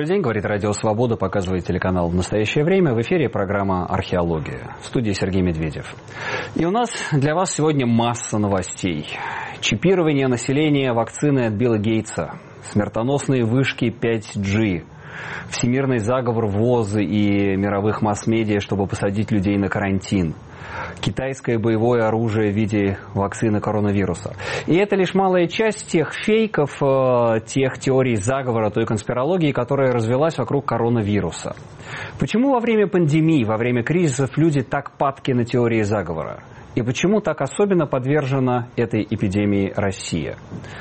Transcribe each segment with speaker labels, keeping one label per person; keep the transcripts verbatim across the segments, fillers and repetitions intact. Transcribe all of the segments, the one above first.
Speaker 1: день, говорит Радио Свобода, показывает телеканал «В настоящее время». В эфире программа «Археология». В студии Сергей Медведев. И у нас для вас сегодня масса новостей. Чипирование населения вакцины от Билла Гейтса, смертоносные вышки пять джи, всемирный заговор ВОЗ и мировых масс-медиа, чтобы посадить людей на карантин, китайское боевое оружие в виде вакцины коронавируса. И это лишь малая часть тех фейков, тех теорий заговора, той конспирологии, которая развелась вокруг коронавируса. Почему во время пандемии, во время кризисов люди так падки на теории заговора? И почему так особенно подвержена этой эпидемии Россия?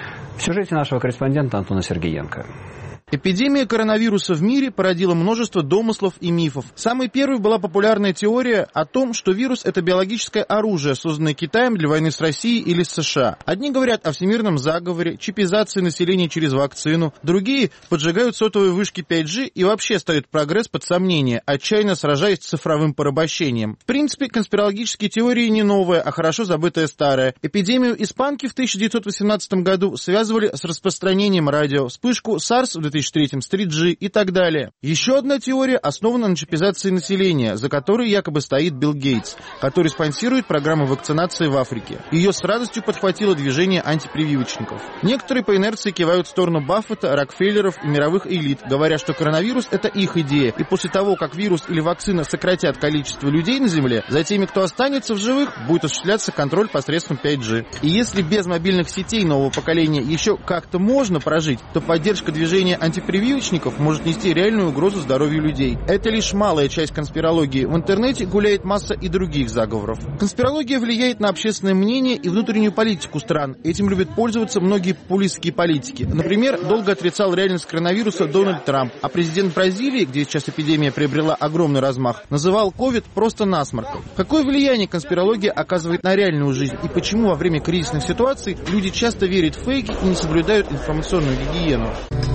Speaker 1: В сюжете нашего корреспондента Антона Сергеенко.
Speaker 2: Эпидемия коронавируса в мире породила множество домыслов и мифов. Самой первой была популярная теория о том, что вирус – это биологическое оружие, созданное Китаем для войны с Россией или с США. Одни говорят о всемирном заговоре, чипизации населения через вакцину, другие поджигают сотовые вышки пять джи и вообще ставят прогресс под сомнение, отчаянно сражаясь с цифровым порабощением. В принципе, конспирологические теории не новая, а хорошо забытая старая. Эпидемию испанки в тысяча девятьсот восемнадцатом году связывали с распространением радио, вспышку SARS в две тысячи третьем с три джи и так далее. Еще одна теория основана на чипизации населения, за которой якобы стоит Билл Гейтс, который спонсирует программу вакцинации в Африке. Ее с радостью подхватило движение антипрививочников. Некоторые по инерции кивают в сторону Баффета, Рокфеллеров и мировых элит, говоря, что коронавирус – это их идея, и после того, как вирус или вакцина сократят количество людей на Земле, за теми, кто останется в живых, будет осуществляться контроль посредством пять джи. И если без мобильных сетей нового поколения еще как-то можно прожить, то поддержка движения антипрививочников может нести реальную угрозу здоровью людей. Это лишь малая часть конспирологии. В интернете гуляет масса и других заговоров. Конспирология влияет на общественное мнение и внутреннюю политику стран. Этим любят пользоваться многие популистские политики. Например, долго отрицал реальность коронавируса Дональд Трамп, а президент Бразилии, где сейчас эпидемия приобрела огромный размах, называл ковид просто насморком. Какое влияние конспирология оказывает на реальную жизнь и почему во время кризисных ситуаций люди часто верят в фейки и не соблюдают информационную гигиену?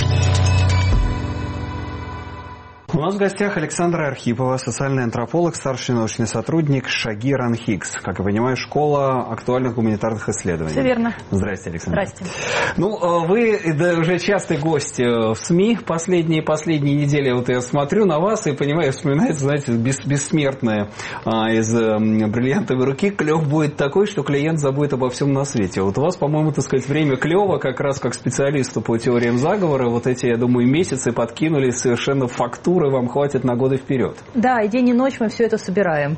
Speaker 1: У нас в гостях Александра Архипова, социальный антрополог, старший научный сотрудник Шаги РАНХИКС. Как я понимаю, школа актуальных гуманитарных исследований.
Speaker 3: Все верно.
Speaker 1: Здравствуйте, Александра.
Speaker 3: Здравствуйте.
Speaker 1: Ну, вы да, уже частый гость в СМИ. Последние, последние недели вот я смотрю на вас и понимаю, вспоминается, знаете, бес, бессмертное а, из а, бриллиантовой руки. Клев будет такой, что клиент забудет обо всем на свете. Вот у вас, по-моему, так сказать, время клева, как раз как специалисту по теориям заговора, вот эти, я думаю, месяцы подкинули совершенно фактуры, вам хватит на годы вперед.
Speaker 3: Да, и день и ночь мы все это собираем.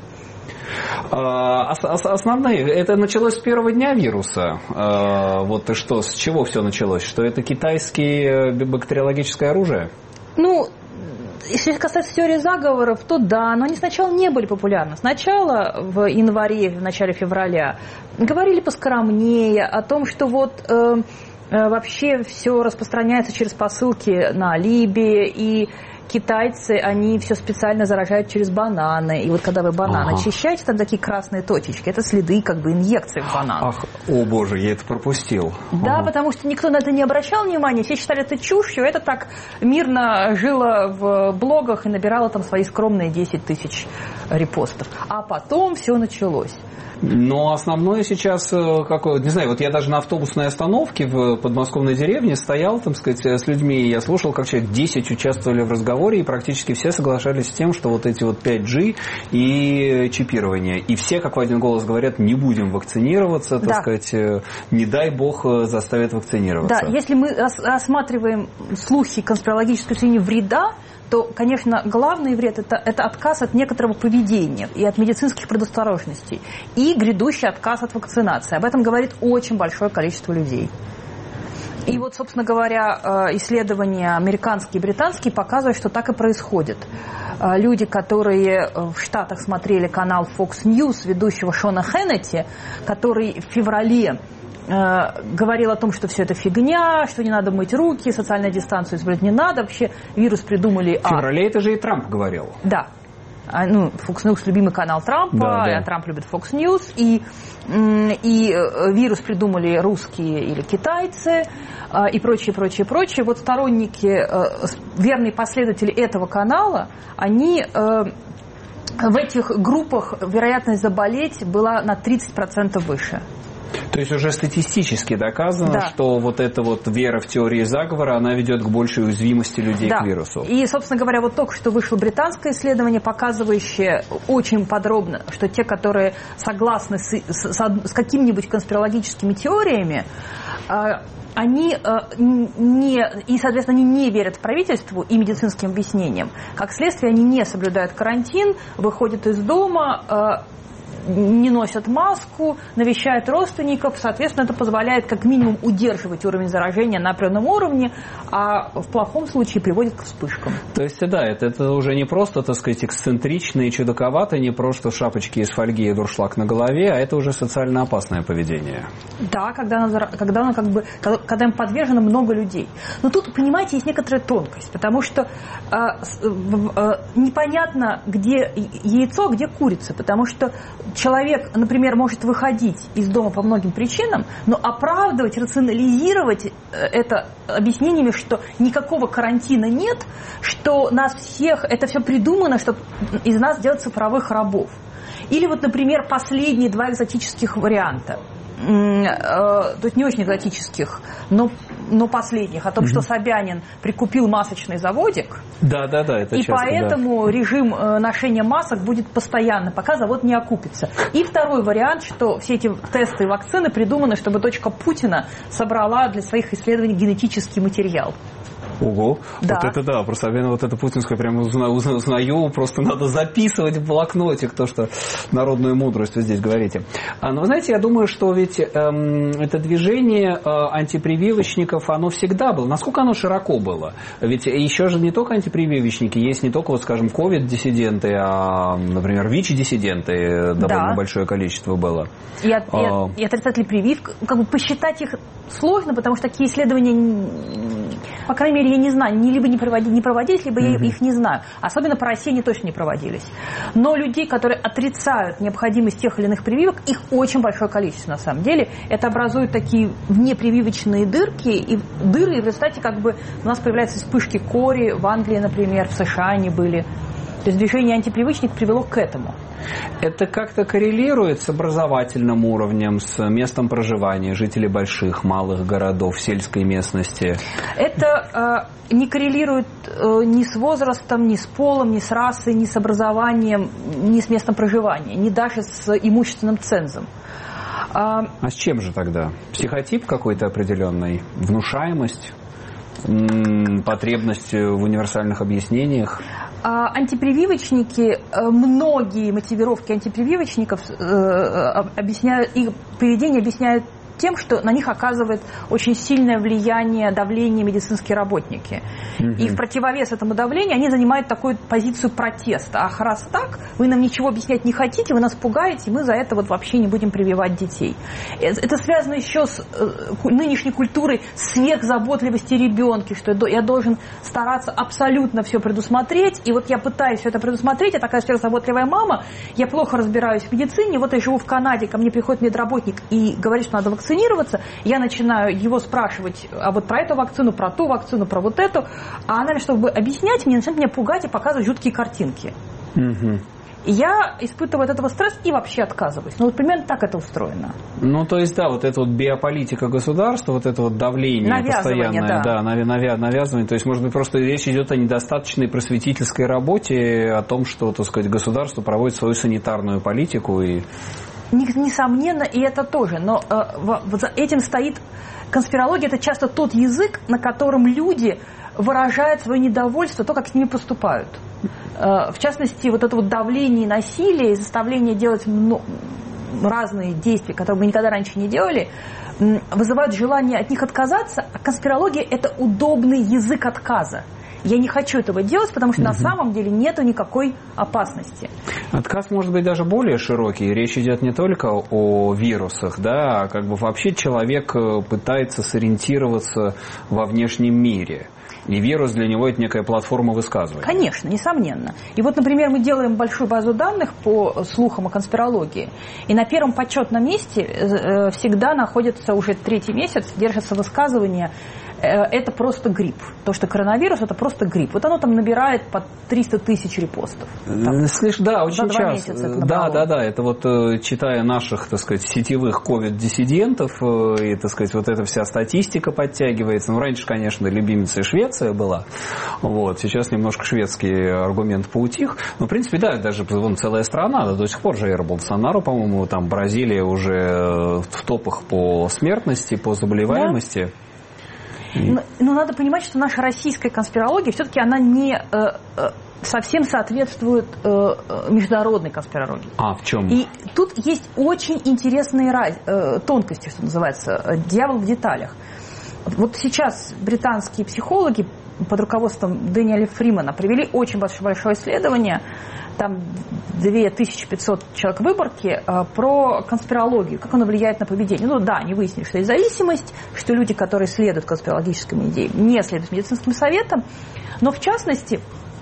Speaker 1: А, основные, это началось с первого дня вируса. А, вот что, с чего все началось? Что это китайское бактериологическое оружие?
Speaker 3: Ну, если касаться теории заговоров, то да, но они сначала не были популярны. Сначала в январе, в начале февраля говорили поскромнее о том, что вот э, вообще все распространяется через посылки на Алиби, и китайцы, они все специально заражают через бананы. И вот когда вы бананы ага. очищаете, там такие красные точечки. Это следы как бы инъекций в банан.
Speaker 1: Ах, о боже, я это пропустил.
Speaker 3: Да,
Speaker 1: ага.
Speaker 3: потому что никто на это не обращал внимания. Все считали это чушью. Это так мирно жило в блогах и набирало там свои скромные десять тысяч репостов. А потом все началось.
Speaker 1: Но основное сейчас, какое, не знаю, вот я даже на автобусной остановке в подмосковной деревне стоял, там сказать, с людьми, и я слушал, как человек десять участвовали в разговоре, и практически все соглашались с тем, что вот эти вот пять джи и чипирование. И все, как в один голос говорят, не будем вакцинироваться, так да. сказать, не дай бог заставят вакцинироваться.
Speaker 3: Да, если мы рассматриваем слухи конспирологической точки вреда, то, конечно, главный вред это, – это отказ от некоторого поведения и от медицинских предосторожностей, и грядущий отказ от вакцинации. Об этом говорит очень большое количество людей. И вот, собственно говоря, исследования американские и британские показывают, что так и происходит. Люди, которые в Штатах смотрели канал Fox News, ведущего Шона Хеннетти, который в феврале говорил о том, что все это фигня, что не надо мыть руки, социальную дистанцию соблюдать не надо, вообще вирус придумали...
Speaker 1: В феврале а... это же и Трамп говорил.
Speaker 3: Да. Ну, Fox News – любимый канал Трампа, да, да. Трамп любит Fox News, и, и вирус придумали русские или китайцы, и прочее, прочее, прочее. Вот сторонники, верные последователи этого канала, они... В этих группах вероятность заболеть была на тридцать процентов выше.
Speaker 1: То есть уже статистически доказано,
Speaker 3: да.
Speaker 1: что вот эта вот вера в теории заговора, она ведет к большей уязвимости людей
Speaker 3: да.
Speaker 1: к вирусу.
Speaker 3: И, собственно говоря, вот только что вышло британское исследование, показывающее очень подробно, что те, которые согласны с, с, с какими-нибудь конспирологическими теориями, они не, и, соответственно, они не верят правительству и медицинским объяснениям. Как следствие, они не соблюдают карантин, выходят из дома, не носят маску, навещают родственников. Соответственно, это позволяет как минимум удерживать уровень заражения на определенном уровне, а в плохом случае приводит к вспышкам.
Speaker 1: То есть, да, это, это уже не просто, так сказать, эксцентрично и чудаковато, не просто шапочки из фольги и дуршлаг на голове, а это уже социально опасное поведение.
Speaker 3: Да, когда оно, когда оно как бы, когда им подвержено много людей. Но тут, понимаете, есть некоторая тонкость, потому что э, э, непонятно, где яйцо, где курица, потому что человек, например, может выходить из дома по многим причинам, но оправдывать, рационализировать это объяснениями, что никакого карантина нет, что нас всех, это все придумано, чтобы из нас делать цифровых рабов. Или вот, например, последние два экзотических варианта. То есть не очень экзотических, но, но последних, о том, mm-hmm. что Собянин прикупил масочный заводик.
Speaker 1: Да, да, да, это
Speaker 3: и
Speaker 1: часто,
Speaker 3: поэтому
Speaker 1: да.
Speaker 3: режим ношения масок будет постоянно, пока завод не окупится. И второй вариант, что все эти тесты и вакцины придуманы, чтобы дочка Путина собрала для своих исследований генетический материал.
Speaker 1: Ого,
Speaker 3: да.
Speaker 1: Вот это да, про Собянина вот это путинское прямо узнаю, просто надо записывать в блокнотик то, что народную мудрость вы здесь говорите. А, но знаете, я думаю, что ведь эм, это движение э, антипрививочников, оно всегда было. Насколько оно широко было? Ведь еще же не только антипрививочники, есть не только, вот, скажем, ковид-диссиденты, а, например, ВИЧ-диссиденты довольно да. большое количество было.
Speaker 3: И, от, а, и, и отрицатели прививок, как бы посчитать их сложно, потому что такие исследования, по крайней мере, я не знаю, они либо не проводились, не проводились, либо mm-hmm. я их не знаю. Особенно по России они точно не проводились. Но людей, которые отрицают необходимость тех или иных прививок, их очень большое количество на самом деле. Это образуют такие внепрививочные дырки, и дыры, и в результате как бы у нас появляются вспышки кори, в Англии, например, в США они были. То есть движение антипривычник привело к этому.
Speaker 1: Это как-то коррелирует с образовательным уровнем, с местом проживания жителей больших, малых городов, сельской местности?
Speaker 3: Это э, не коррелирует э, ни с возрастом, ни с полом, ни с расой, ни с образованием, ни с местом проживания, ни даже с имущественным цензом. А,
Speaker 1: а с чем же тогда? Психотип какой-то определенный? Внушаемость? Потребность в универсальных объяснениях?
Speaker 3: Антипрививочники, многие мотивировки антипрививочников объясняют, их поведение объясняют тем, что на них оказывает очень сильное влияние, давление медицинские работники. Mm-hmm. И в противовес этому давлению они занимают такую позицию протеста. Ах, раз так, вы нам ничего объяснять не хотите, вы нас пугаете, мы за это вот вообще не будем прививать детей. Это связано еще с нынешней культурой сверхзаботливости ребенка, что я должен стараться абсолютно все предусмотреть, и вот я пытаюсь все это предусмотреть, я такая сверхзаботливая мама, я плохо разбираюсь в медицине, вот я живу в Канаде, ко мне приходит медработник и говорит, что надо вакцинироваться, вакцинироваться, я начинаю его спрашивать а вот про эту вакцину, про ту вакцину, про вот эту, а она, чтобы объяснять мне, начинает меня пугать и показывать жуткие картинки.
Speaker 1: Угу.
Speaker 3: И я испытываю от этого стресс и вообще отказываюсь. Ну, вот примерно так это устроено.
Speaker 1: Ну, то есть, да, вот эта вот биополитика государства, вот это вот давление постоянное, да, навя- навязывание. То есть, может быть, просто речь идет о недостаточной просветительской работе, о том, что, так сказать, государство проводит свою санитарную политику и...
Speaker 3: Несомненно, и это тоже. Но э, вот за этим стоит конспирология. Это часто тот язык, на котором люди выражают свое недовольство, то, как с ними поступают. Э, в частности, вот это вот давление и насилие, и заставление делать ну, разные действия, которые мы никогда раньше не делали, э, вызывают желание от них отказаться. А конспирология – это удобный язык отказа. Я не хочу этого делать, потому что угу. на самом деле нету никакой опасности.
Speaker 1: Отказ может быть даже более широкий. Речь идет не только о вирусах, да, а как бы вообще человек пытается сориентироваться во внешнем мире. И вирус для него – это некая платформа высказывания.
Speaker 3: Конечно, несомненно. И вот, например, мы делаем большую базу данных по слухам о конспирологии. И на первом почетном месте всегда находится уже третий месяц, держатся высказывания это просто грипп. То, что коронавирус, это просто грипп. Вот оно там набирает по триста тысяч репостов. Там,
Speaker 1: Слышь, да, очень часто. Да, да, да. Это вот читая наших, так сказать, сетевых ковид-диссидентов, и, так сказать, вот эта вся статистика подтягивается. Ну, раньше, конечно, любимицей Швеция была. Вот. Сейчас немножко шведский аргумент поутих. Но, в принципе, да, даже вон, целая страна, да, до сих пор же Эйр Болсонaro, по-моему, там Бразилия уже в топах по смертности, по заболеваемости. Да.
Speaker 3: Но, но надо понимать, что наша российская конспирология все-таки она не э, э, совсем соответствует э, международной конспирологии.
Speaker 1: А, в чем?
Speaker 3: И тут есть очень интересные раз, э, тонкости, что называется, дьявол в деталях. Вот сейчас британские психологи под руководством Дэниела Фримана провели очень большое исследование, там две тысячи пятьсот человек выборки, про конспирологию, как она влияет на поведение. Ну да, они выяснили, что есть зависимость, что люди, которые следуют конспирологическим идеям, не следуют медицинским советам, но в частности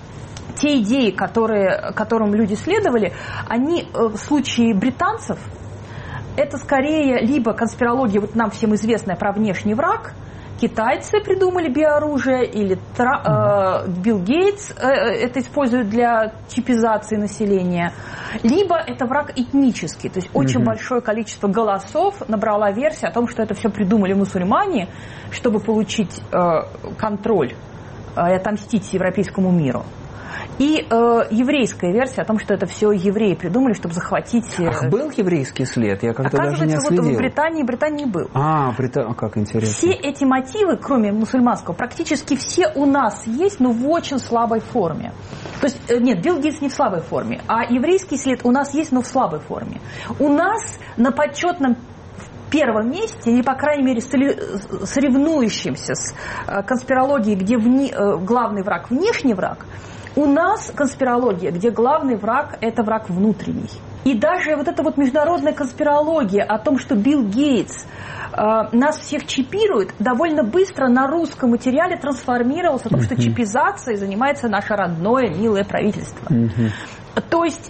Speaker 3: те идеи, которые, которым люди следовали, они в случае британцев, это скорее либо конспирология, вот нам всем известная про внешний враг, китайцы придумали биооружие, или Тра, э, Билл Гейтс э, это использует для чипизации населения, либо это враг этнический, то есть очень mm-hmm. большое количество голосов набрала версия о том, что это все придумали мусульмане, чтобы получить э, контроль э, и отомстить европейскому миру. И э, еврейская версия о том, что это все евреи придумали, чтобы захватить... Э...
Speaker 1: Ах, был еврейский след? Я как-то даже не отследил.
Speaker 3: Вот в Британии, Британии был.
Speaker 1: А, Брита... как интересно.
Speaker 3: Все эти мотивы, кроме мусульманского, практически все у нас есть, но в очень слабой форме. То есть, э, нет, Билл Гейтс не в слабой форме, а еврейский след у нас есть, но в слабой форме. У нас на почетном первом месте, или, по крайней мере, соревнующимся с конспирологией, где вне... главный враг – внешний враг, у нас конспирология, где главный враг – это враг внутренний. И даже вот эта вот международная конспирология о том, что Билл Гейтс э, нас всех чипирует, довольно быстро на русском материале трансформировалась о том, что чипизацией занимается наше родное, милое правительство. То есть,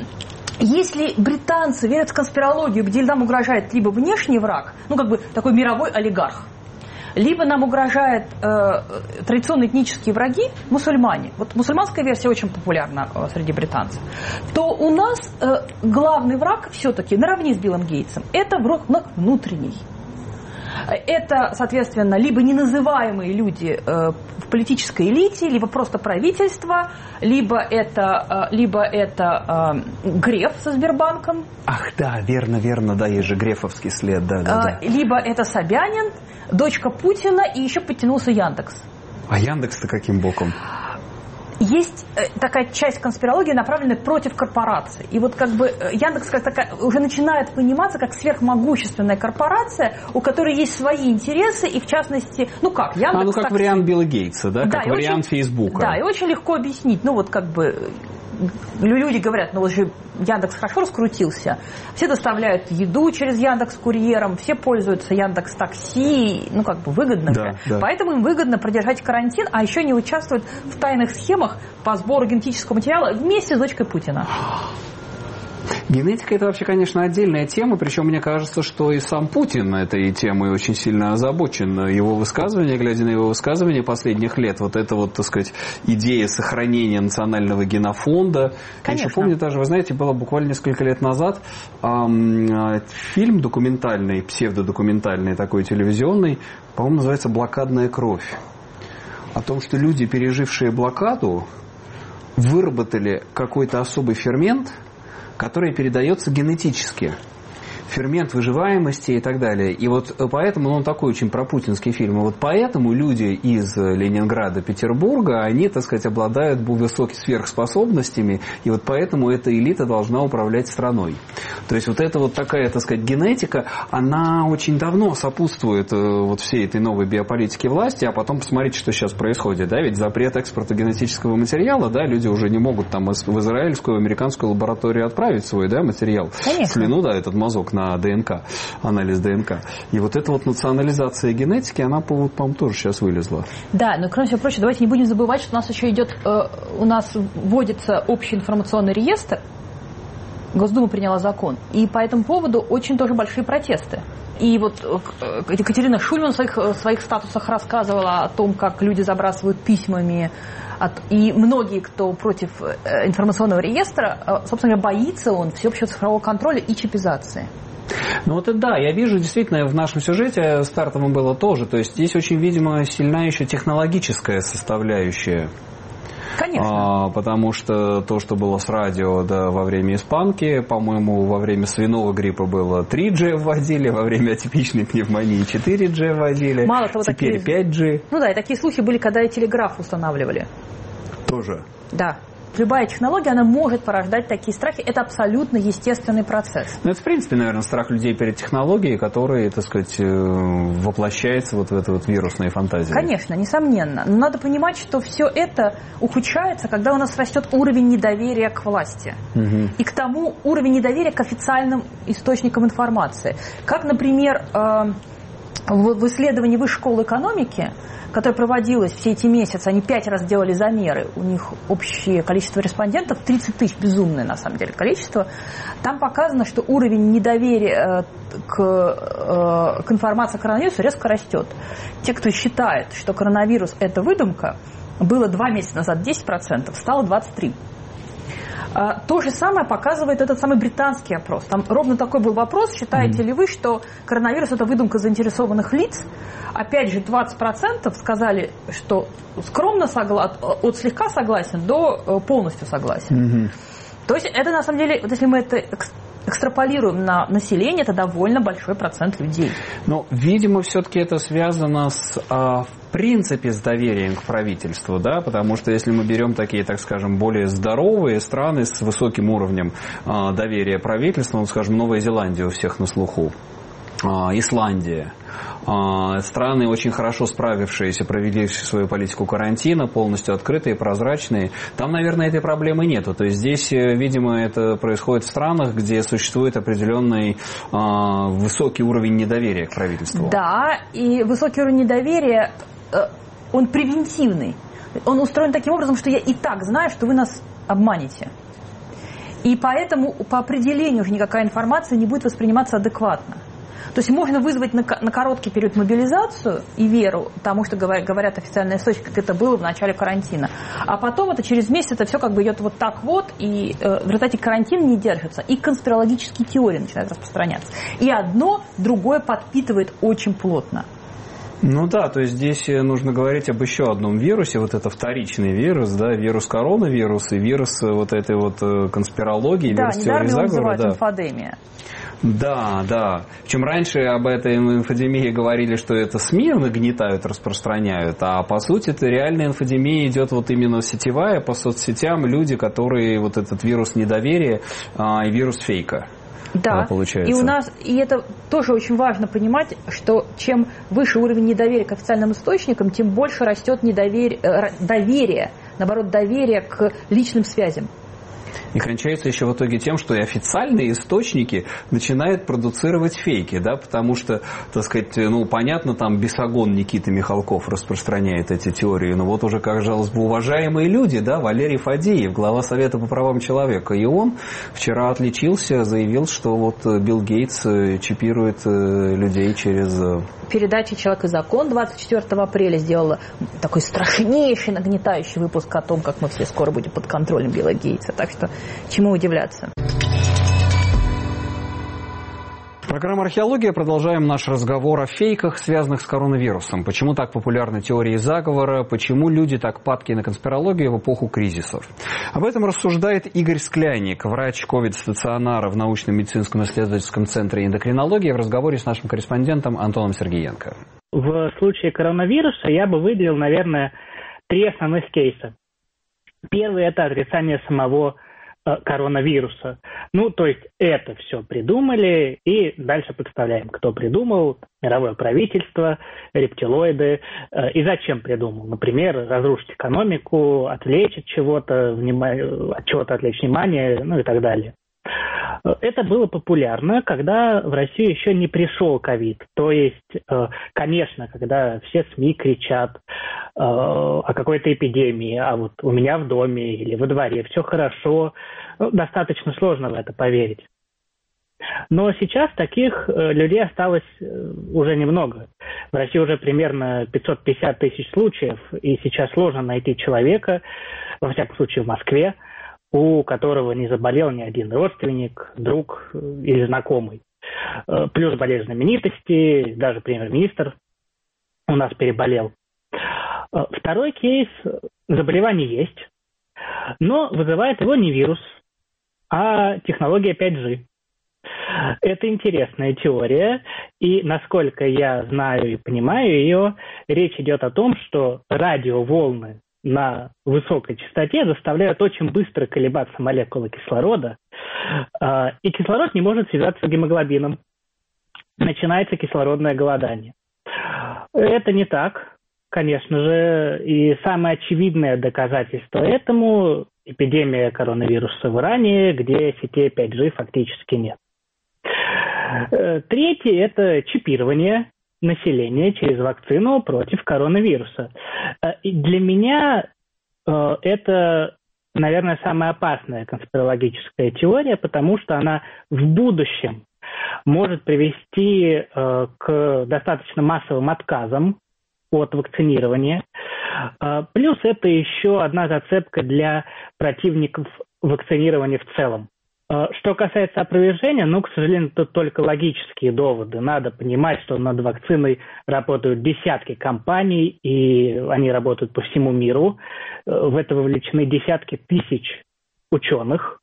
Speaker 3: если британцы верят в конспирологию, где нам угрожает либо внешний враг, ну как бы такой мировой олигарх, либо нам угрожают э, традиционные этнические враги, мусульмане. Вот мусульманская версия очень популярна э, среди британцев. То у нас э, главный враг все-таки наравне с Биллом Гейтсом. Это враг внутренний. Это, соответственно, либо неназываемые люди э, в политической элите, либо просто правительство, либо это, э, либо это э, Греф со Сбербанком.
Speaker 1: Ах, да, верно, верно, да, есть же грефовский след, да, да, да.
Speaker 3: Э, либо это Собянин, дочка Путина, и еще подтянулся Яндекс.
Speaker 1: А Яндекс-то каким боком?
Speaker 3: Есть такая часть конспирологии, направленная против корпораций. И вот как бы Яндекс как такая, уже начинает пониматься как сверхмогущественная корпорация, у которой есть свои интересы, и в частности, ну как, Яндекс...
Speaker 1: А, ну как
Speaker 3: так...
Speaker 1: вариант Билла Гейтса, да,
Speaker 3: да
Speaker 1: как вариант очень, Фейсбука.
Speaker 3: Да, и очень легко объяснить. Ну вот как бы люди говорят, ну вот же Яндекс хорошо раскрутился, все доставляют еду через Яндекс курьером, все пользуются Яндекс такси, ну как бы выгодно.
Speaker 1: Да, да.
Speaker 3: Поэтому им выгодно продержать карантин, а еще не участвовать в тайных схемах по сбору генетического материала вместе с дочкой Путина.
Speaker 1: Генетика – это вообще, конечно, отдельная тема, причем мне кажется, что и сам Путин этой темой очень сильно озабочен. Его высказывания, глядя на его высказывания последних лет, вот эта вот, так сказать, идея сохранения национального генофонда. Конечно. Я еще помню даже, вы знаете, было буквально несколько лет назад эм, фильм документальный, псевдодокументальный такой телевизионный, по-моему, называется «Блокадная кровь». О том, что люди, пережившие блокаду, выработали какой-то особый фермент, который передается генетически. Фермент выживаемости и так далее. И вот поэтому, ну, он такой очень пропутинский фильм. И вот поэтому люди из Ленинграда, Петербурга, они, так сказать, обладают высокими сверхспособностями, и вот поэтому эта элита должна управлять страной. То есть вот эта вот такая, так сказать, генетика, она очень давно сопутствует вот всей этой новой биополитике власти, а потом посмотрите, что сейчас происходит, да, ведь запрет экспорта генетического материала, да, люди уже не могут там в израильскую, в американскую лабораторию отправить свой, да, материал. Конечно. Слюну, да, этот мазок на ДНК, анализ ДНК. И вот эта вот национализация генетики, она, по-моему, тоже сейчас вылезла.
Speaker 3: Да, но кроме всего прочего, давайте не будем забывать, что у нас еще идет, э, у нас вводится общий информационный реестр, Госдума приняла закон. И по этому поводу очень тоже большие протесты. И вот Екатерина Шульман в своих, в своих статусах рассказывала о том, как люди забрасывают письмами. От, и многие, кто против информационного реестра, собственно говоря, боится он всеобщего цифрового контроля и чипизации.
Speaker 1: Ну вот и да, я вижу, действительно, в нашем сюжете стартовом было тоже. То есть здесь очень, видимо, сильна еще технологическая составляющая.
Speaker 3: Конечно.
Speaker 1: А, потому что то, что было с радио да, во время испанки, по-моему, во время свиного гриппа было три джи вводили, во время атипичной пневмонии четыре джи вводили,
Speaker 3: Мало того,
Speaker 1: теперь
Speaker 3: такие...
Speaker 1: пять джи.
Speaker 3: Ну да, и такие слухи были, когда и телеграф устанавливали.
Speaker 1: Тоже.
Speaker 3: Да. Любая технология, она может порождать такие страхи. Это абсолютно естественный процесс.
Speaker 1: Ну, это, в принципе, наверное, страх людей перед технологией, который, так сказать, воплощается вот в этой вот вирусной фантазии.
Speaker 3: Конечно, несомненно. Но надо понимать, что все это ухудшается, когда у нас растет уровень недоверия к власти. Угу. И к тому уровень недоверия к официальным источникам информации. Как, например, в исследовании Высшей школы экономики, которое проводилось все эти месяцы, они пять раз делали замеры, у них общее количество респондентов тридцать тысяч, безумное на самом деле количество, там показано, что уровень недоверия к, к информации о коронавирусе резко растет. Те, кто считает, что коронавирус – это выдумка, было два месяца назад десять процентов, стало двадцать три процента. То же самое показывает этот самый британский опрос. Там ровно такой был вопрос, считаете mm-hmm. ли вы, что коронавирус – это выдумка заинтересованных лиц? Опять же, двадцать процентов сказали, что скромно согласен, от слегка согласен до полностью согласен. Mm-hmm. То есть это, на самом деле, вот если мы это экстраполируем на население, это довольно большой процент людей.
Speaker 1: Но, видимо, все-таки это связано с, а, в принципе, с доверием к правительству, да, потому что если мы берем такие, так скажем, более здоровые страны с высоким уровнем а, доверия правительству, ну, скажем, Новая Зеландия у всех на слуху, а, Исландия, страны, очень хорошо справившиеся, проведившие свою политику карантина, полностью открытые, прозрачные, там, наверное, этой проблемы нету. То есть здесь, видимо, это происходит в странах, где существует определенный э, высокий уровень недоверия к правительству.
Speaker 3: Да, и высокий уровень недоверия, э, он превентивный. Он устроен таким образом, что я и так знаю, что вы нас обманете. И поэтому по определению уже никакая информация не будет восприниматься адекватно. То есть можно вызвать на, на короткий период мобилизацию и веру тому, что говорят, говорят официальные источники, как это было в начале карантина. А потом это через месяц это все как бы идет вот так вот, и э, в результате карантин не держится. И конспирологические теории начинают распространяться. И одно другое подпитывает очень плотно.
Speaker 1: Ну да, то есть здесь нужно говорить об еще одном вирусе, вот это вторичный вирус, да, вирус коронавирус и вирус вот этой вот конспирологии,
Speaker 3: да,
Speaker 1: вирус теории заговора. Да, недаром его называют
Speaker 3: инфодемия.
Speaker 1: Да, да. Причем раньше об этой инфодемии говорили, что это СМИ нагнетают, распространяют, а по сути это реальная инфодемия идет вот именно сетевая, по соцсетям, люди, которые вот этот вирус недоверия а, и вирус фейка.
Speaker 3: Да,
Speaker 1: получается.
Speaker 3: И у нас, и это тоже очень важно понимать, что чем выше уровень недоверия к официальным источникам, тем больше растет недоверие, доверие, наоборот, доверие к личным связям.
Speaker 1: И кончается еще в итоге тем, что и официальные источники начинают продуцировать фейки, да, потому что, так сказать, ну, понятно, там Бесогон Никита Михалков распространяет эти теории, но вот уже, как казалось бы, уважаемые люди, да, Валерий Фадеев, глава Совета по правам человека, и он вчера отличился, заявил, что вот Билл Гейтс чипирует людей через...
Speaker 3: Передача «Человек и закон» двадцать четвёртого апреля сделала такой страшнейший нагнетающий выпуск о том, как мы все скоро будем под контролем Билла Гейтса. Так что чему удивляться?
Speaker 1: Программа «Археология». Продолжаем наш разговор о фейках, связанных с коронавирусом. Почему так популярны теории заговора, почему люди так падки на конспирологию в эпоху кризисов. Об этом рассуждает Игорь Скляник, врач ковид-стационара в научно-медицинском исследовательском центре эндокринологии, в разговоре с нашим корреспондентом Антоном Сергеенко.
Speaker 4: В случае коронавируса я бы выделил, наверное, три основных кейса. Первый – это отрицание самого коронавируса. Ну, то есть это все придумали, и дальше представляем, кто придумал: мировое правительство, рептилоиды. И зачем придумал? Например, разрушить экономику, отвлечь от чего-то, от чего-то отвлечь внимание, ну и так далее. Это было популярно, когда в Россию еще не пришел ковид. То есть, конечно, когда все СМИ кричат о какой-то эпидемии, а вот у меня в доме или во дворе все хорошо, достаточно сложно в это поверить. Но сейчас таких людей осталось уже немного. В России уже примерно пятьсот пятьдесят тысяч случаев, и сейчас сложно найти человека, во всяком случае в Москве, у которого не заболел ни один родственник, друг или знакомый. Плюс болеют знаменитости, даже премьер-министр у нас переболел. Второй кейс – заболевание есть, но вызывает его не вирус, а технология пять джи. Это интересная теория, и, насколько я знаю и понимаю ее, речь идет о том, что радиоволны на высокой частоте заставляют очень быстро колебаться молекулы кислорода, и кислород не может связаться с гемоглобином. Начинается кислородное голодание. Это не так, конечно же, и самое очевидное доказательство этому – эпидемия коронавируса в Иране, где сетей пять джи фактически нет. Третье – это чипирование населения через вакцину против коронавируса. И для меня это, наверное, самая опасная конспирологическая теория, потому что она в будущем может привести к достаточно массовым отказам от вакцинирования. Плюс это еще одна зацепка для противников вакцинирования в целом. Что касается опровержения, ну, к сожалению, тут только логические доводы. Надо понимать, что над вакциной работают десятки компаний, и они работают по всему миру. В это вовлечены десятки тысяч ученых.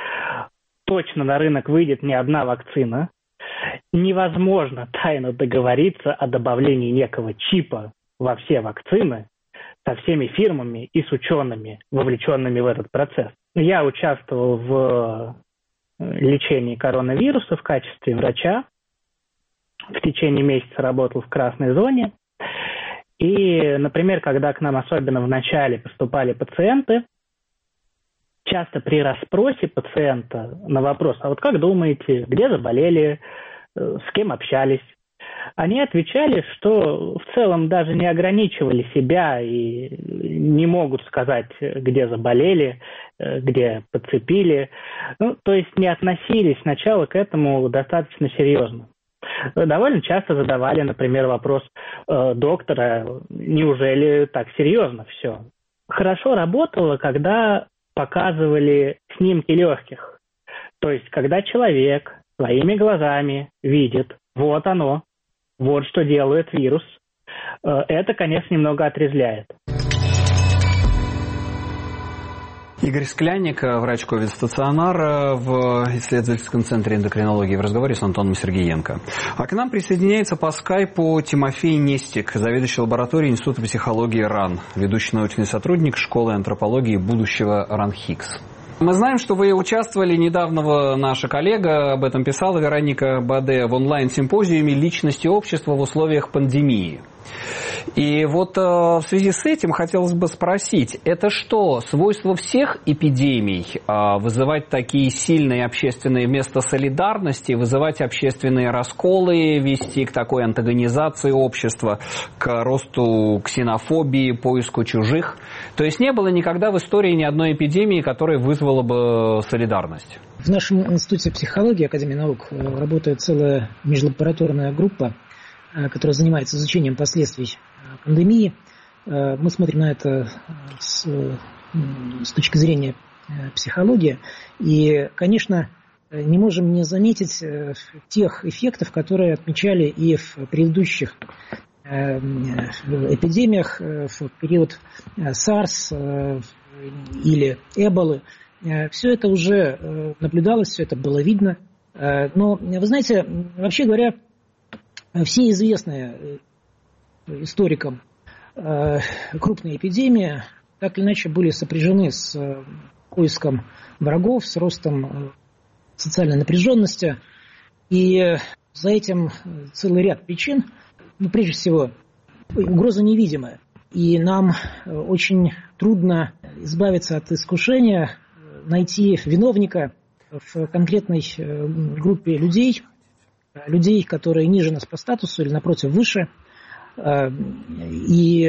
Speaker 4: Точно на рынок выйдет не одна вакцина. Невозможно тайно договориться о добавлении некого чипа во все вакцины со всеми фирмами и с учеными, вовлеченными в этот процесс. Я участвовал в лечении коронавируса в качестве врача. В течение месяца работал в красной зоне. И, например, когда к нам особенно в начале поступали пациенты, часто при расспросе пациента на вопрос: а вот как думаете, где заболели, с кем общались, они отвечали, что в целом даже не ограничивали себя и не могут сказать, где заболели, где подцепили. Ну, то есть не относились сначала к этому достаточно серьезно. Довольно часто задавали, например, вопрос доктора: неужели так серьезно все? Хорошо работало, когда показывали снимки легких. То есть когда человек своими глазами видит: вот оно, вот что делает вирус. Это, конечно, немного отрезвляет.
Speaker 1: Игорь Скляник, врач ковид-стационара в исследовательском центре эндокринологии, в разговоре с Антоном Сергеенко. А к нам присоединяется по скайпу Тимофей Нестик, заведующий лабораторией Института психологии РАН, ведущий научный сотрудник школы антропологии будущего РАНХИКС. Мы знаем, что вы участвовали недавно, наша коллега об этом писала, Вероника Баде, в онлайн-симпозиуме «Личности общества в условиях пандемии». И вот э, в связи с этим хотелось бы спросить, это что, свойство всех эпидемий э, вызывать такие сильные общественные вместо солидарности, вызывать общественные расколы, вести к такой антагонизации общества, к росту ксенофобии, поиску чужих? То есть не было никогда в истории ни одной эпидемии, которая вызвала бы солидарность?
Speaker 5: В нашем институте психологии Академии наук работает целая межлабораторная группа, которая занимается изучением последствий пандемии. Мы смотрим на это с, с точки зрения психологии. И, конечно, не можем не заметить тех эффектов, которые отмечали и в предыдущих эпидемиях, в период SARS или Эболы. Все это уже наблюдалось, все это было видно. Но, вы знаете, вообще говоря, все известные историкам крупные эпидемии так или иначе были сопряжены с поиском врагов, с ростом социальной напряженности. И за этим целый ряд причин. Ну, прежде всего, угроза невидимая. И нам очень трудно избавиться от искушения найти виновника в конкретной группе людей, людей, которые ниже нас по статусу или, напротив, выше. И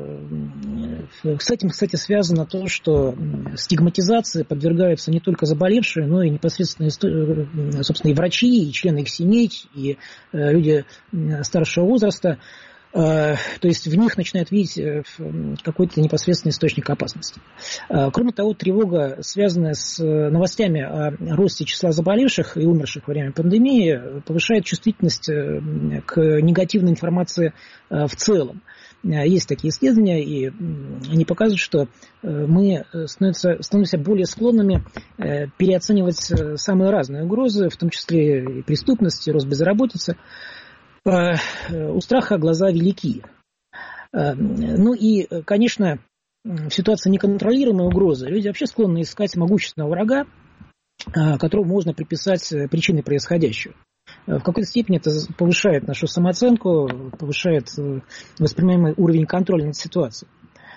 Speaker 5: с этим, кстати, связано то, что стигматизации подвергаются не только заболевшие, но и непосредственно, собственно, и врачи, и члены их семей, и люди старшего возраста. То есть в них начинают видеть какой-то непосредственный источник опасности. Кроме того, тревога, связанная с новостями о росте числа заболевших и умерших во время пандемии, повышает чувствительность к негативной информации в целом. Есть такие исследования, и они показывают, что мы становимся, становимся более склонными переоценивать самые разные угрозы, в том числе и преступность, и рост безработицы. У страха глаза велики. Ну и, конечно, в ситуации неконтролируемой угрозы люди вообще склонны искать могущественного врага, которому можно приписать причины происходящего. В какой-то степени это повышает нашу самооценку, повышает воспринимаемый уровень контроля над ситуацией.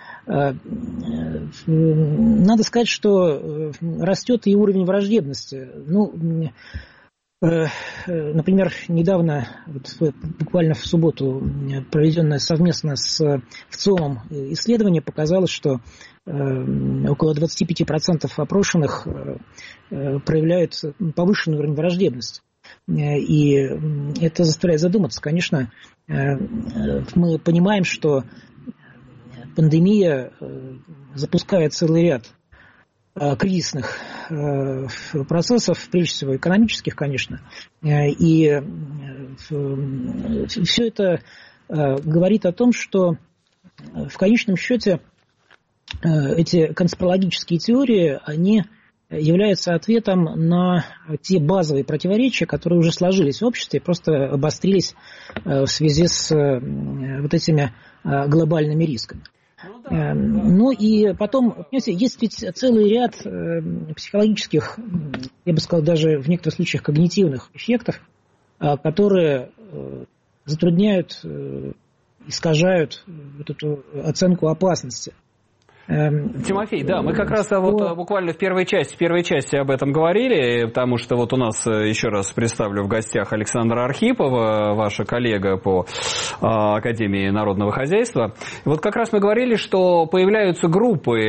Speaker 5: Надо сказать, что растет и уровень враждебности. Ну, например, недавно, вот, буквально в субботу, проведенное совместно с ВЦИОМом исследование показало, что около двадцать пять процентов опрошенных проявляют повышенный уровень враждебности. И это заставляет задуматься. Конечно, мы понимаем, что пандемия запускает целый ряд кризисных процессов, прежде всего экономических, конечно. И все это говорит о том, что в конечном счете эти конспирологические теории, они являются ответом на те базовые противоречия, которые уже сложились в обществе, просто обострились в связи с вот этими глобальными рисками. Ну, да. Ну и потом, понимаете, есть ведь целый ряд психологических, я бы сказал, даже в некоторых случаях когнитивных эффектов, которые затрудняют, искажают вот эту оценку опасности.
Speaker 1: Тимофей, да, мы как раз вот буквально в первой части, в первой части об этом говорили, потому что вот у нас, еще раз представлю, в гостях Александра Архипова, ваша коллега по Академии народного хозяйства. И вот как раз мы говорили, что появляются группы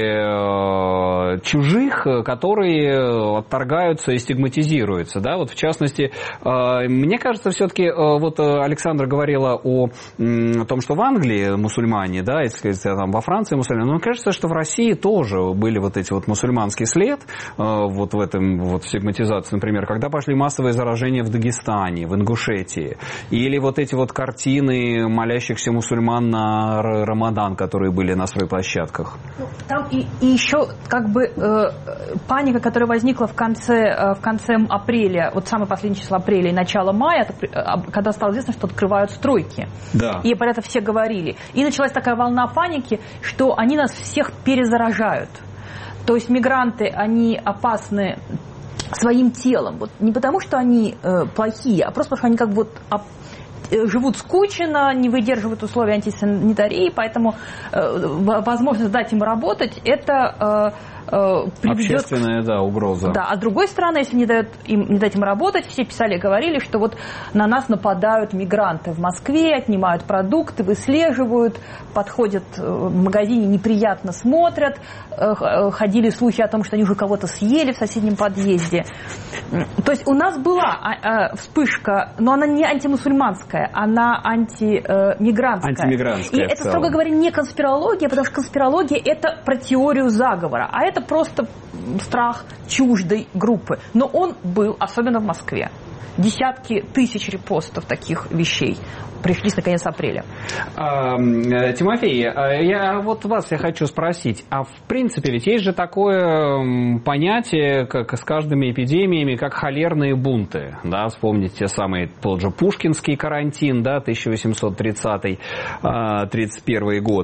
Speaker 1: чужих, которые отторгаются и стигматизируются, да, вот в частности, мне кажется, все-таки, вот Александра говорила о том, что в Англии мусульмане, да, если там во Франции мусульмане, но мне кажется, что в России тоже были вот эти вот мусульманский след, вот в этом вот стигматизации, например, когда пошли массовые заражения в Дагестане, в Ингушетии, или вот эти вот картины молящихся мусульман на Рамадан, которые были на стройплощадках.
Speaker 3: Там и, и еще как бы э, паника, которая возникла в конце, э, в конце апреля, вот самое последнее число апреля и начало мая, это, э, когда стало известно, что открывают стройки. Да. И про это все говорили. И началась такая волна паники, что они нас всех перезаражают. То есть мигранты, они опасны своим телом. Вот не потому, что они э, плохие, а просто потому, что они как бы вот оп- живут скучно, не выдерживают условий антисанитарии, поэтому э, возможность дать им работать, это э, э, приведет...
Speaker 1: Общественная, да, угроза.
Speaker 3: Да, а с другой стороны, если не дают им, не дать им работать, все писали и говорили, что вот на нас нападают мигранты в Москве, отнимают продукты, выслеживают, подходят в магазине, неприятно смотрят, э, ходили слухи о том, что они уже кого-то съели в соседнем подъезде. То есть у нас была э, вспышка, но она не антимусульманская, она антимигрантская.
Speaker 1: Антимигрантская.
Speaker 3: И это, строго говоря, не конспирология, потому что конспирология – это про теорию заговора, а это просто страх чуждой группы. Но он был, особенно в Москве. Десятки тысяч репостов таких вещей пришли с наконец апреля.
Speaker 1: А, Тимофей, я вот вас я хочу спросить, а в принципе ведь есть же такое понятие, как с каждыми эпидемиями, как холерные бунты, да, вспомните те самые, тот же Пушкинский карантин, да, тысяча восемьсот тридцатый тридцать первый год.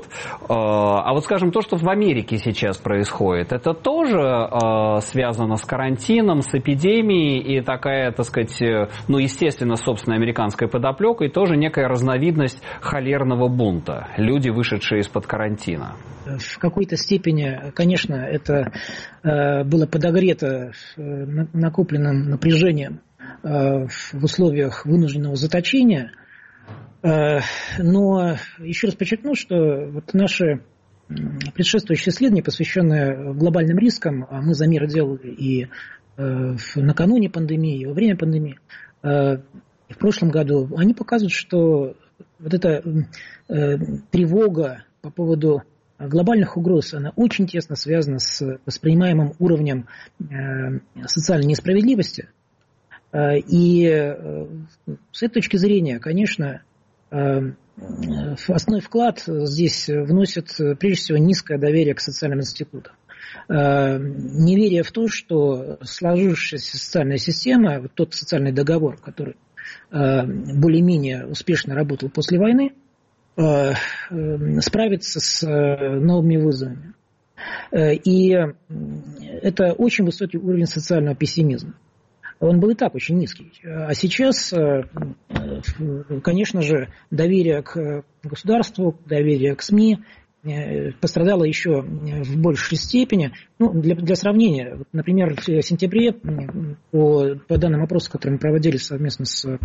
Speaker 1: А вот, скажем, то, что в Америке сейчас происходит, это тоже связано с карантином, с эпидемией и такая, так сказать, ну, естественно, собственной американской подоплекой, тоже некая разновидность холерного бунта. Люди, вышедшие из-под карантина.
Speaker 5: В какой-то степени, конечно, это э, было подогрето э, накопленным напряжением э, в условиях вынужденного заточения. Э, но еще раз подчеркну, что вот наши предшествующие исследования, посвященные глобальным рискам, а мы замеры делали и э, накануне пандемии, и во время пандемии, э, в прошлом году, они показывают, что вот эта э, тревога по поводу глобальных угроз, она очень тесно связана с воспринимаемым уровнем э, социальной несправедливости. Э, и э, с этой точки зрения, конечно, э, основной вклад здесь вносит прежде всего низкое доверие к социальным институтам. Э, неверие в то, что сложившаяся социальная система, вот тот социальный договор, который э, более-менее успешно работал после войны, справиться с новыми вызовами. И это очень высокий уровень социального пессимизма. Он был и так очень низкий. А сейчас, конечно же, доверие к государству, доверие к СМИ пострадало еще в большей степени. Ну, для, для сравнения, например, в сентябре, по, по данным опроса, которые мы проводили совместно с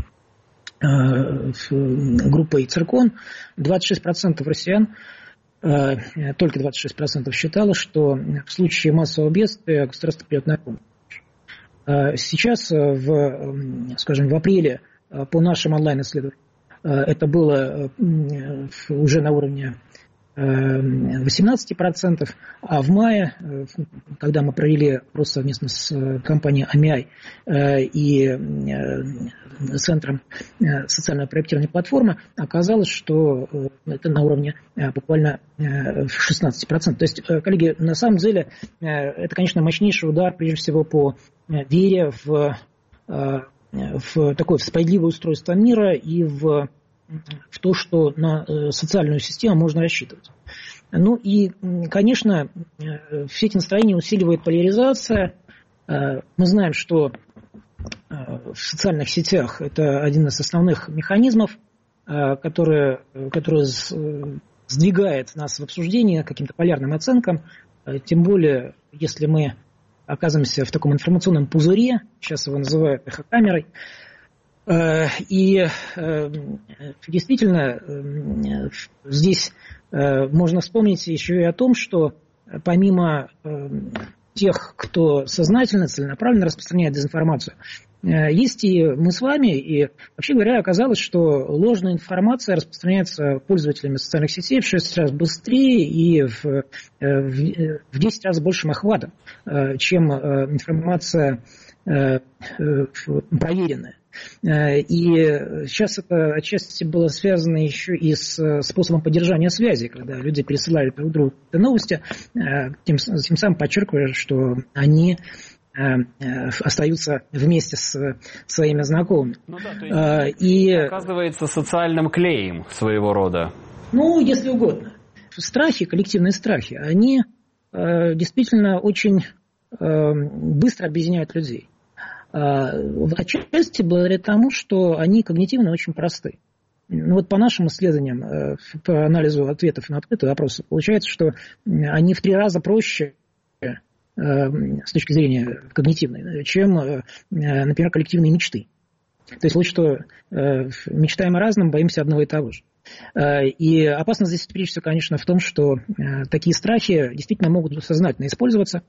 Speaker 5: группой Циркон, двадцать шесть процентов россиян, только двадцать шесть процентов считало, что в случае массового бедствия государство придет на помощь. Сейчас, в, скажем, в апреле по нашим онлайн-исследованиям это было уже на уровне восемнадцать процентов, а в мае, когда мы провели опрос совместно с компанией АМИАЙ и Центром социального проектирования платформы, оказалось, что это на уровне буквально шестнадцать процентов. То есть, коллеги, на самом деле это, конечно, мощнейший удар, прежде всего, по вере в, в такое в справедливое устройство мира и в в то, что на социальную систему можно рассчитывать. Ну и, конечно, все эти настроения усиливает поляризация. Мы знаем, что в социальных сетях это один из основных механизмов, который, который сдвигает нас в обсуждение к каким-то полярным оценкам. Тем более, если мы оказываемся в таком информационном пузыре, сейчас его называют эхокамерой. И действительно, здесь можно вспомнить еще и о том, что помимо тех, кто сознательно, целенаправленно распространяет дезинформацию, есть и мы с вами, и вообще говоря, оказалось, что ложная информация распространяется пользователями социальных сетей в шесть раз быстрее и в, в десять раз большим охватом, чем информация проверенная. И сейчас это отчасти было связано еще и с способом поддержания связи, когда люди пересылали друг другу новости, тем, тем самым подчеркивая, что они остаются вместе с своими знакомыми.
Speaker 1: Ну да, то есть и оказывается социальным клеем своего рода.
Speaker 5: Ну, если угодно. Страхи, коллективные страхи, они действительно очень быстро объединяют людей. Отчасти благодаря тому, что они когнитивно очень просты. Ну, вот по нашим исследованиям, по анализу ответов на открытые вопросы, получается, что они в три раза проще с точки зрения когнитивной, чем, например, коллективные мечты. То есть вот что мечтаем о разном, боимся одного и того же. И опасность здесь, прежде всего, конечно, в том, что такие страхи действительно могут сознательно использоваться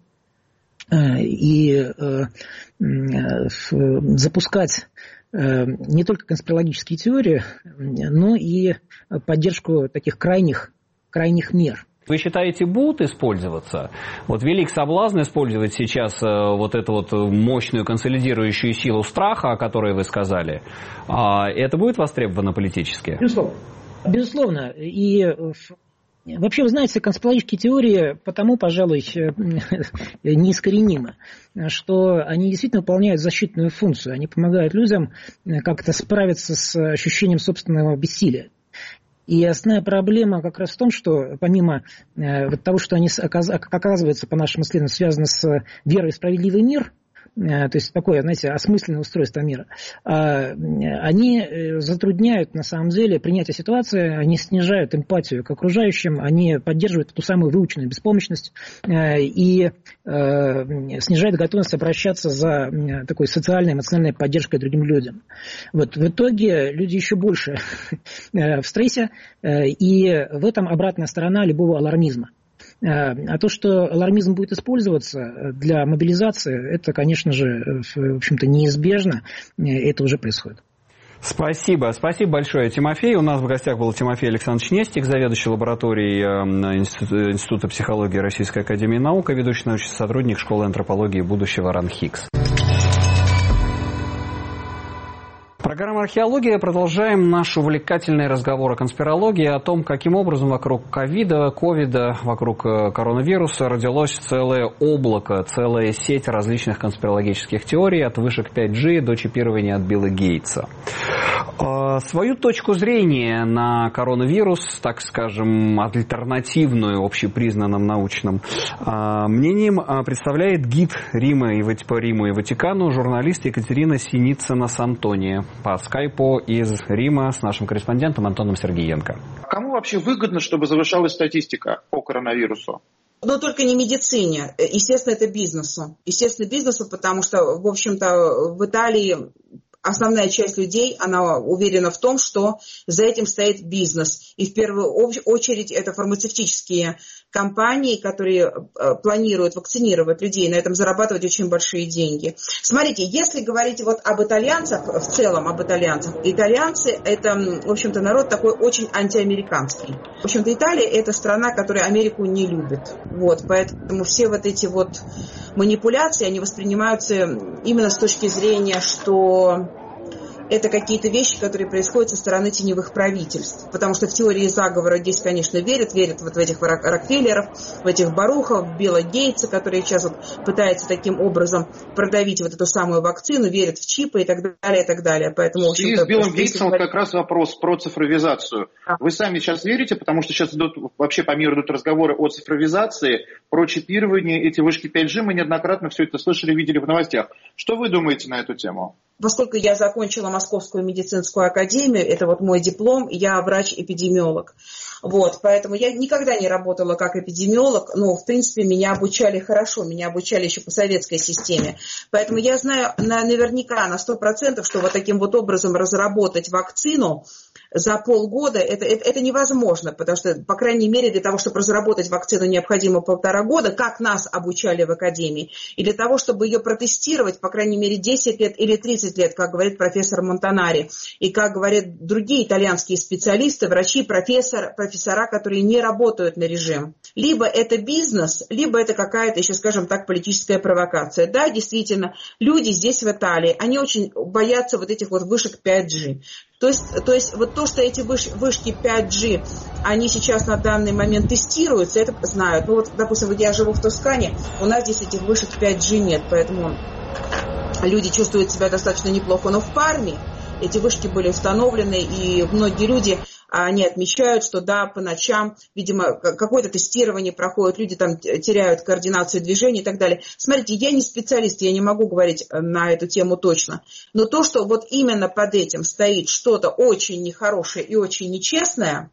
Speaker 5: и э, э, запускать э, не только конспирологические теории, но и поддержку таких крайних, крайних мер.
Speaker 1: Вы считаете, будут использоваться? Вот велик соблазн использовать сейчас э, вот эту вот мощную консолидирующую силу страха, о которой вы сказали. А это будет востребовано политически?
Speaker 5: Безусловно. Безусловно. И вообще, вы знаете, конспирологические теории потому, пожалуй, неискоренимы, что они действительно выполняют защитную функцию. Они помогают людям как-то справиться с ощущением собственного бессилия. И основная проблема как раз в том, что помимо того, что они, оказывается, по нашим исследованиям, связаны с верой в справедливый мир, то есть такое, знаете, осмысленное устройство мира, они затрудняют, на самом деле, принятие ситуации, они снижают эмпатию к окружающим, они поддерживают ту самую выученную беспомощность и снижают готовность обращаться за такой социальной, эмоциональной поддержкой другим людям. Вот, в итоге люди еще больше в стрессе, и в этом обратная сторона любого алармизма. А то, что алармизм будет использоваться для мобилизации, это, конечно же, в общем-то, неизбежно, это уже происходит.
Speaker 1: Спасибо. Спасибо большое, Тимофей. У нас в гостях был Тимофей Александрович Нестик, заведующий лабораторией Института психологии Российской академии наук и ведущий научный сотрудник Школы антропологии будущего РАНХИКС. Программа «Археология». Продолжаем наш увлекательный разговор о конспирологии, о том, каким образом вокруг ковида, ковида, вокруг коронавируса родилось целое облако, целая сеть различных конспирологических теорий, от вышек пять джи до чипирования от Билла Гейтса. Свою точку зрения на коронавирус, так скажем, альтернативную общепризнанным научным мнением, представляет гид Рима и, по Риму и Ватикану, журналист Екатерина Синицына-Сантония по скайпу из Рима с нашим корреспондентом Антоном Сергеенко.
Speaker 2: Кому вообще выгодно, чтобы завышалась статистика по коронавирусу?
Speaker 6: Но только не медицине. Естественно, это бизнесу. Естественно, бизнесу, потому что, в общем-то, в Италии основная часть людей, она уверена в том, что за этим стоит бизнес. И в первую очередь это фармацевтические компании, которые планируют вакцинировать людей, на этом зарабатывать очень большие деньги. Смотрите, если говорить вот об итальянцах, в целом об итальянцах, итальянцы это, в общем-то, народ такой очень антиамериканский. В общем-то, Италия это страна, которая Америку не любит. Вот, поэтому все вот эти вот манипуляции, они воспринимаются именно с точки зрения, что это какие-то вещи, которые происходят со стороны теневых правительств. Потому что в теории заговора здесь, конечно, верят, верят вот в этих Рокфеллеров, в этих Барухов, в Билла Гейтса, которые сейчас вот пытаются таким образом продавить вот эту самую вакцину, верят в чипы и так далее, и так далее. Поэтому, в общем-то,
Speaker 2: с Биллом Гейтсом говорить... как раз вопрос про цифровизацию. А. Вы сами сейчас верите, потому что сейчас идут, вообще по миру идут разговоры о цифровизации, про чипирование, эти вышки пять джи, мы неоднократно все это слышали, видели в новостях. Что вы думаете на эту тему?
Speaker 6: Поскольку я закончила Московскую медицинскую академию, это вот мой диплом, я врач-эпидемиолог. Вот, поэтому я никогда не работала как эпидемиолог, но, в принципе, меня обучали хорошо, меня обучали еще по советской системе. Поэтому я знаю на, наверняка на сто процентов, что вот таким вот образом разработать вакцину за полгода, это, это, это невозможно, потому что, по крайней мере, для того, чтобы разработать вакцину, необходимо полтора года, как нас обучали в академии, и для того, чтобы ее протестировать, по крайней мере, десять лет или тридцать лет, как говорит профессор Монтанари, и как говорят другие итальянские специалисты, врачи, профессор, профессора, которые не работают на режим. Либо это бизнес, либо это какая-то, еще скажем так, политическая провокация. Да, действительно, люди здесь в Италии, они очень боятся вот этих вот вышек пять джи. То есть, то есть вот то, что эти выш, вышки пять джи, они сейчас на данный момент тестируются, это знают. Ну вот, допустим, вот я живу в Тоскане, у нас здесь этих вышек пять джи нет, поэтому люди чувствуют себя достаточно неплохо. Но в Парме эти вышки были установлены, и многие люди, они отмечают, что да, по ночам, видимо, какое-то тестирование проходит, люди там теряют координацию движений и так далее. Смотрите, я не специалист, я не могу говорить на эту тему точно, но то, что вот именно под этим стоит что-то очень нехорошее и очень нечестное,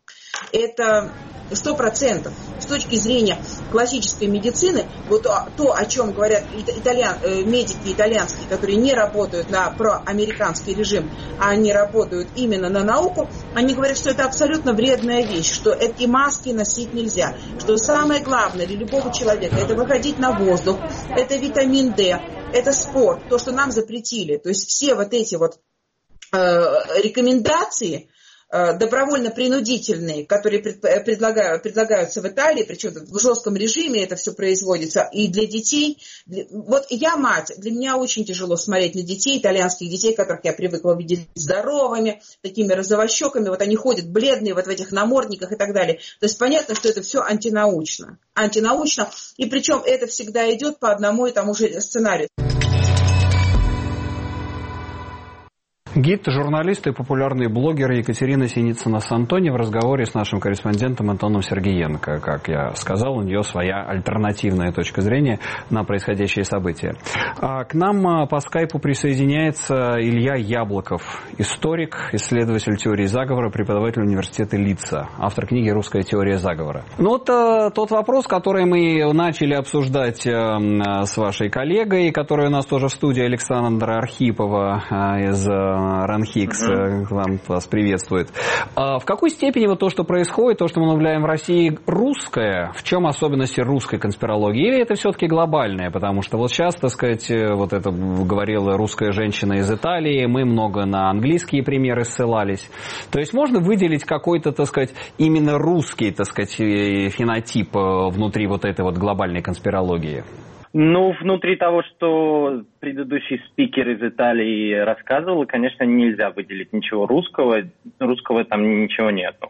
Speaker 6: это сто процентов. С точки зрения классической медицины, вот то, о чем говорят итальян, медики итальянские, которые не работают на проамериканский режим, а они работают именно на науку, они говорят, что это абсолютно вредная вещь, что эти маски носить нельзя, что самое главное для любого человека это выходить на воздух, это витамин D, это спорт, то, что нам запретили. То есть все вот эти вот э, рекомендации добровольно-принудительные, которые предлагают, предлагаются в Италии, причем в жестком режиме это все производится, и для детей. Вот я мать, для меня очень тяжело смотреть на детей, итальянских детей, которых я привыкла видеть здоровыми, такими розовощеками, вот они ходят бледные вот в этих намордниках и так далее. То есть понятно, что это все антинаучно. Антинаучно, и причем это всегда идет по одному и тому же сценарию.
Speaker 1: Гид, журналист и популярный блогер Екатерина Синицына-Сантони в разговоре с нашим корреспондентом Антоном Сергеенко. Как я сказал, у нее своя альтернативная точка зрения на происходящие события. А к нам по скайпу присоединяется Илья Яблоков, историк, исследователь теории заговора, преподаватель университета Лидса, автор книги «Русская теория заговора». Ну вот а, тот вопрос, который мы начали обсуждать а, с вашей коллегой, которая у нас тоже в студии, Александра Архипова а, из Ранхикс, uh-huh. вам вас приветствует. А в какой степени вот то, что происходит, то, что мы наблюдаем в России, русское? В чем особенности русской конспирологии? Или это все-таки глобальное? Потому что вот сейчас, так сказать, вот это говорила русская женщина из Италии, мы много на английские примеры ссылались. То есть можно выделить какой-то, так сказать, именно русский, так сказать, фенотип внутри вот этой вот глобальной конспирологии?
Speaker 7: Ну, внутри того, что предыдущий спикер из Италии рассказывал, конечно, нельзя выделить ничего русского. Русского там ничего нету.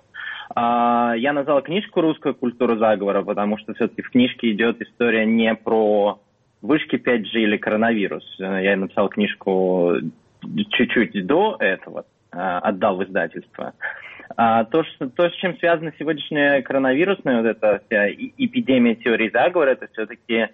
Speaker 7: А, я назвал книжку «Русская культура заговора», потому что все-таки в книжке идет история не про вышки пять джи или коронавирус. Я написал книжку чуть-чуть до этого, отдал в издательство. А то, что, то, с чем связана сегодняшняя коронавирусная вот эта вся эпидемия теории заговора, это все-таки...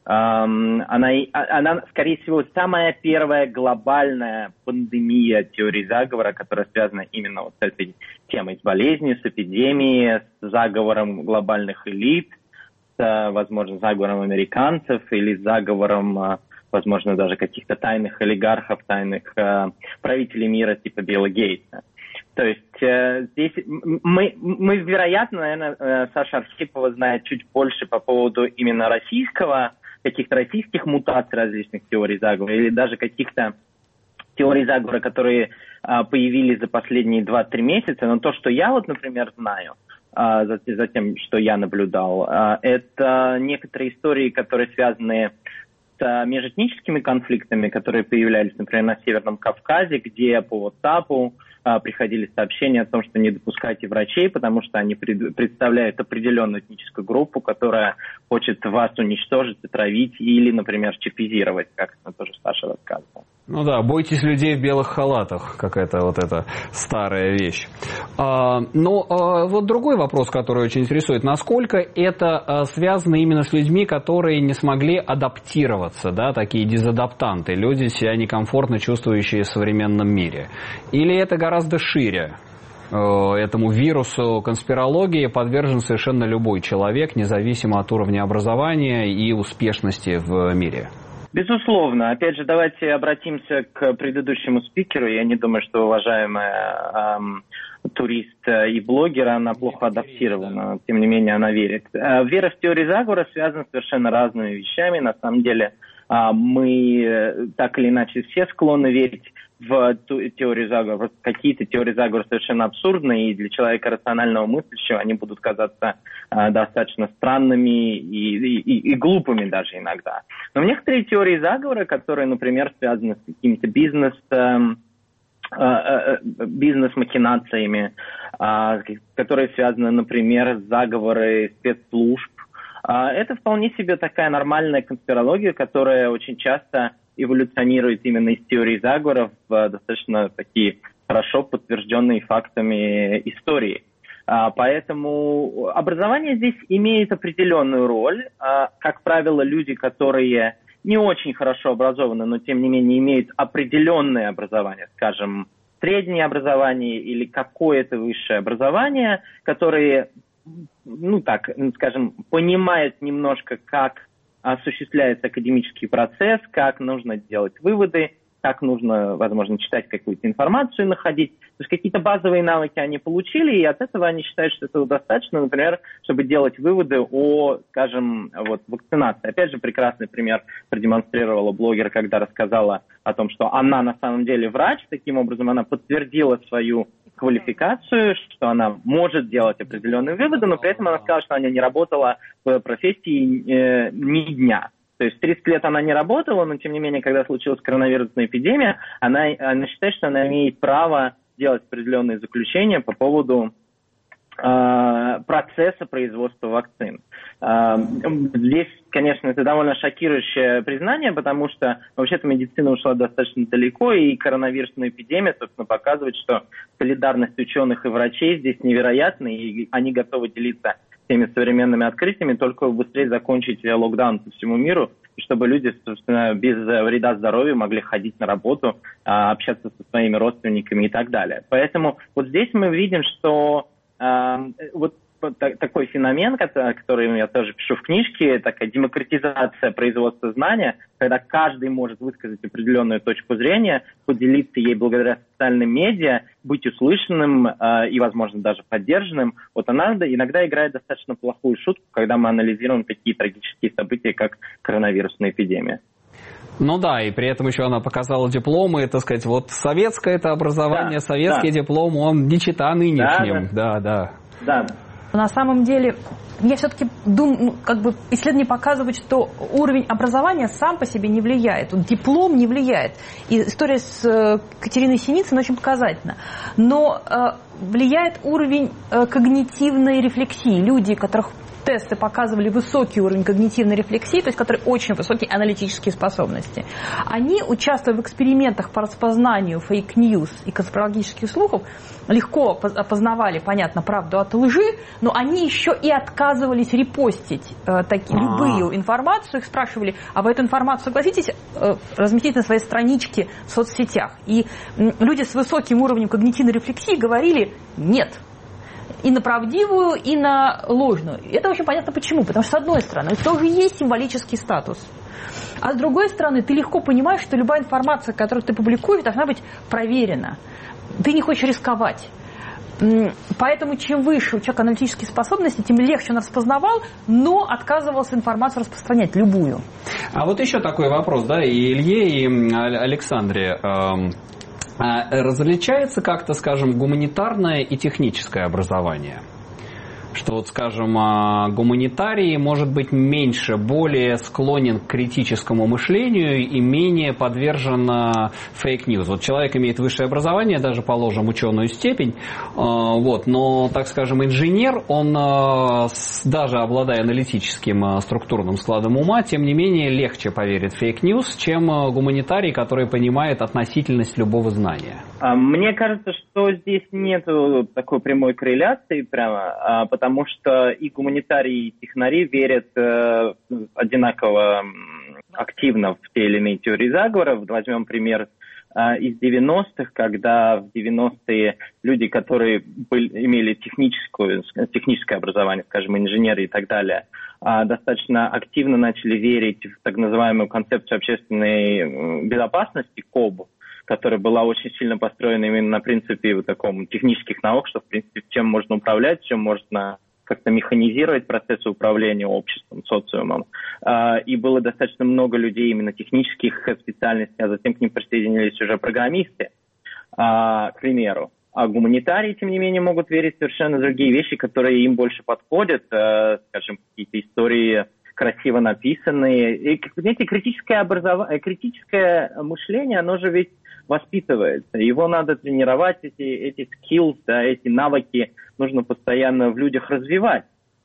Speaker 7: Um, она, она, скорее всего, самая первая глобальная пандемия теории заговора, которая связана именно вот с этой темой, с болезнью, с эпидемией, с заговором глобальных элит, с, возможно, заговором американцев или с заговором, возможно, даже каких-то тайных олигархов, тайных uh, правителей мира типа Билла Гейтса. То есть э, здесь мы, мы, вероятно, наверное, э, Саша Архипова знает чуть больше по поводу именно российского, каких-то российских мутаций различных теорий заговора или даже каких-то теорий заговора, которые а, появились за последние два-три месяца. Но то, что я вот, например, знаю, а, за, за тем, что я наблюдал, а, это некоторые истории, которые связаны с межэтническими конфликтами, которые появлялись, например, на Северном Кавказе, где по WhatsApp а, приходили сообщения о том, что не допускайте врачей, потому что они пред, представляют определенную этническую группу, которая хочет вас уничтожить, отравить или, например, чипизировать, как это тоже Саша рассказывал.
Speaker 1: Ну да, бойтесь людей в белых халатах, какая-то вот эта старая вещь. А, но а, вот другой вопрос, который очень интересует. Насколько это а, связано именно с людьми, которые не смогли адаптироваться, да, такие дезадаптанты, люди, себя некомфортно чувствующие в современном мире? Или это гораздо шире? Этому вирусу конспирологии подвержен совершенно любой человек, независимо от уровня образования и успешности в мире.
Speaker 7: Безусловно. Опять же, давайте обратимся к предыдущему спикеру. Я не думаю, что уважаемая эм, турист и блогер, она плохо адаптирована. Тем не менее, она верит. Вера в теорию заговора связана с совершенно разными вещами. На самом деле, э, мы так или иначе все склонны верить в теорию заговора. Какие-то теории заговора совершенно абсурдные, и для человека рационального мыслящего они будут казаться э, достаточно странными и, и, и глупыми даже иногда. Но в некоторые теории заговора, которые, например, связаны с какими-то бизнес, э, э, э, бизнес-махинациями, э, которые связаны, например, с заговорами спецслужб, э, это вполне себе такая нормальная конспирология, которая очень часто эволюционирует именно из теории заговоров в достаточно такие хорошо подтвержденные фактами истории. А, поэтому образование здесь имеет определенную роль. А, как правило, люди, которые не очень хорошо образованы, но тем не менее имеют определенное образование, скажем, среднее образование или какое-то высшее образование, которые, ну так, скажем, понимают немножко, как осуществляется академический процесс, как нужно делать выводы, как нужно, возможно, читать какую-то информацию, находить. То есть какие-то базовые навыки они получили, и от этого они считают, что этого достаточно, например, чтобы делать выводы о, скажем, вот, вакцинации. Опять же, прекрасный пример продемонстрировала блогер, когда рассказала о том, что она на самом деле врач, таким образом она подтвердила свою квалификацию, что она может делать определенные выводы, но при этом она сказала, что она не работала в профессии э, ни дня. То есть тридцать лет она не работала, но тем не менее, когда случилась коронавирусная эпидемия, она, она считает, что она имеет право делать определенные заключения по поводу процесса производства вакцин. Здесь, конечно, это довольно шокирующее признание, потому что вообще-то медицина ушла достаточно далеко, и коронавирусная эпидемия, собственно, показывает, что солидарность ученых и врачей здесь невероятна, и они готовы делиться теми современными открытиями, только быстрее закончить локдаун по всему миру, чтобы люди, собственно, без вреда здоровью могли ходить на работу, общаться со своими родственниками и так далее. Поэтому вот здесь мы видим, что Uh, вот такой феномен, который я тоже пишу в книжке, такая демократизация производства знания, когда каждый может высказать определенную точку зрения, поделиться ей благодаря социальным медиа, быть услышанным uh, и, возможно, даже поддержанным. Вот она иногда играет достаточно плохую шутку, когда мы анализируем такие трагические события, как коронавирусная эпидемия.
Speaker 1: Ну да, и при этом еще она показала дипломы, так сказать, вот советское это образование, да, советский да. диплом, он не чета нынешним. Да, да.
Speaker 7: да. да.
Speaker 3: На самом деле, я все-таки думаю, как бы исследования показывают, что уровень образования сам по себе не влияет, диплом не влияет. И история с Катериной Синицыной очень показательна. Но э, влияет уровень э, когнитивной рефлексии. Люди, которых тесты показывали высокий уровень когнитивной рефлексии, то есть которые очень высокие аналитические способности. Они, участвуя в экспериментах по распознанию фейк-ньюс и конспирологических слухов, легко опознавали, понятно, правду от лжи, но они еще и отказывались репостить э, такие, любую информацию. Их спрашивали, а вы эту информацию согласитесь э, разместить на своей страничке в соцсетях? И э, люди с высоким уровнем когнитивной рефлексии говорили «нет». И на правдивую, и на ложную. Это очень понятно почему. Потому что, с одной стороны, это тоже есть символический статус. А с другой стороны, ты легко понимаешь, что любая информация, которую ты публикуешь, должна быть проверена. Ты не хочешь рисковать. Поэтому чем выше у человека аналитические способности, тем легче он распознавал, но отказывался информацию распространять, любую.
Speaker 1: А вот еще такой вопрос, да, и Илье, и Александре. Различается как-то, скажем, гуманитарное и техническое образование? Что вот, скажем, гуманитарий может быть меньше, более склонен к критическому мышлению и менее подвержен фейк-ньюс. Вот человек имеет высшее образование, даже, положим, ученую степень, вот, но, так скажем, инженер, он, даже обладая аналитическим структурным складом ума, тем не менее легче поверит в фейк-ньюс, чем гуманитарий, который понимает относительность любого знания.
Speaker 7: Мне кажется, что здесь нет такой прямой корреляции прямо, потому что и гуманитарии, и технари верят э, одинаково активно в те или иные теории заговоров. Возьмем пример э, из девяностых, когда в девяностые люди, которые были, имели техническую, техническое образование, скажем, инженеры и так далее, э, достаточно активно начали верить в так называемую концепцию общественной безопасности, КОБ, которая была очень сильно построена именно на принципе вот таком технических наук, что, в принципе, чем можно управлять, чем можно как-то механизировать процессы управления обществом, социумом. И было достаточно много людей именно технических специальностей, а затем к ним присоединились уже программисты, к примеру. А гуманитарии, тем не менее, могут верить в совершенно другие вещи, которые им больше подходят, скажем, какие-то истории красиво написанные. И, знаете, критическое, образов... критическое мышление, оно же ведь воспитывается. Его надо тренировать, эти, эти skills, да, эти навыки нужно постоянно в людях развивать.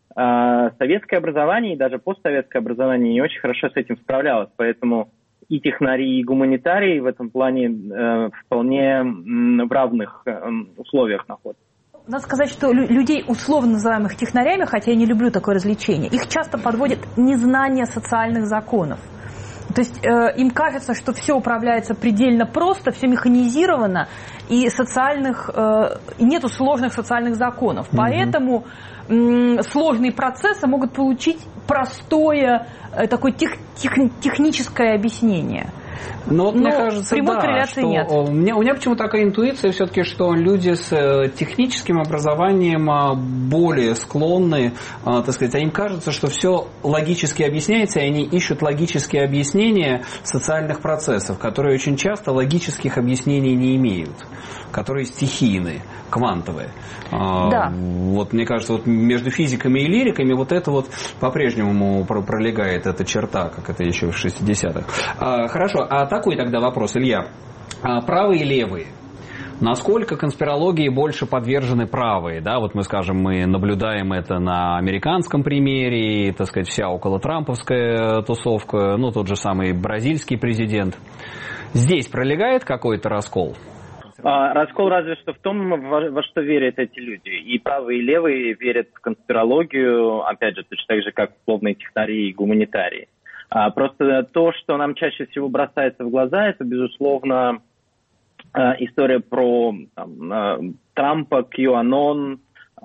Speaker 7: А советское образование и даже постсоветское образование не очень хорошо с этим справлялось, поэтому и технари, и гуманитарии в этом плане э, вполне э, в равных э, условиях находятся.
Speaker 3: Надо сказать, что людей, условно называемых технарями, хотя я не люблю такое развлечение, их часто подводит незнание социальных законов. То есть э, им кажется, что все управляется предельно просто, все механизировано, и социальных, э, нету сложных социальных законов. Mm-hmm. Поэтому э, сложные процессы могут получить простое э, такое тех, тех, техническое объяснение.
Speaker 1: Но, вот,
Speaker 3: Но
Speaker 1: мне кажется,
Speaker 3: прямой
Speaker 1: да,
Speaker 3: корреляции
Speaker 1: что
Speaker 3: нет.
Speaker 1: У меня, у меня почему-то такая интуиция все-таки, что люди с техническим образованием более склонны, так сказать, а им кажется, что все логически объясняется, и они ищут логические объяснения социальных процессов, которые очень часто логических объяснений не имеют, которые стихийны, квантовые.
Speaker 3: Да.
Speaker 1: Вот, мне кажется, вот между физиками и лириками вот это вот по-прежнему пролегает эта черта, как это еще в шестидесятых. Хорошо, а такой тогда вопрос, Илья. Правые и левые. Насколько конспирологии больше подвержены правые, да, вот мы скажем, мы наблюдаем это на американском примере, и, так сказать, вся околотрамповская тусовка, ну, тот же самый бразильский президент. Здесь пролегает какой-то раскол?
Speaker 7: А, раскол разве что в том, во, во что верят эти люди. И правые, и левые верят в конспирологию, опять же, точно так же, как условные технари и гуманитарии. А, просто то, что нам чаще всего бросается в глаза, это, безусловно, история про там, Трампа, QAnon,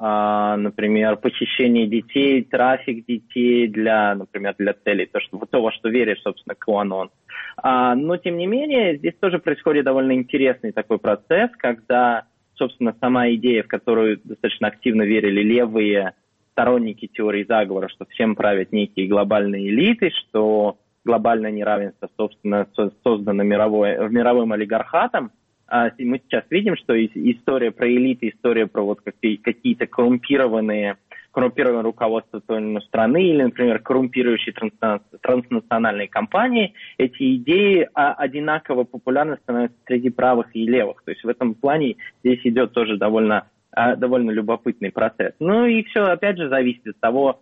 Speaker 7: например, похищение детей, трафик детей для, например, для целей, то, что, то во что верит, собственно, QAnon. Но, тем не менее, здесь тоже происходит довольно интересный такой процесс, когда, собственно, сама идея, в которую достаточно активно верили левые сторонники теории заговора, что всем правят некие глобальные элиты, что глобальное неравенство, собственно, создано мировой, мировым олигархатом. Мы сейчас видим, что история про элиты, история про вот какие-то коррумпированные, коррумпированное руководство той или иной страны или, например, коррумпирующие транснациональные компании, эти идеи одинаково популярны становятся среди правых и левых. То есть в этом плане здесь идет тоже довольно, довольно любопытный процесс. Ну и все, опять же, зависит от того,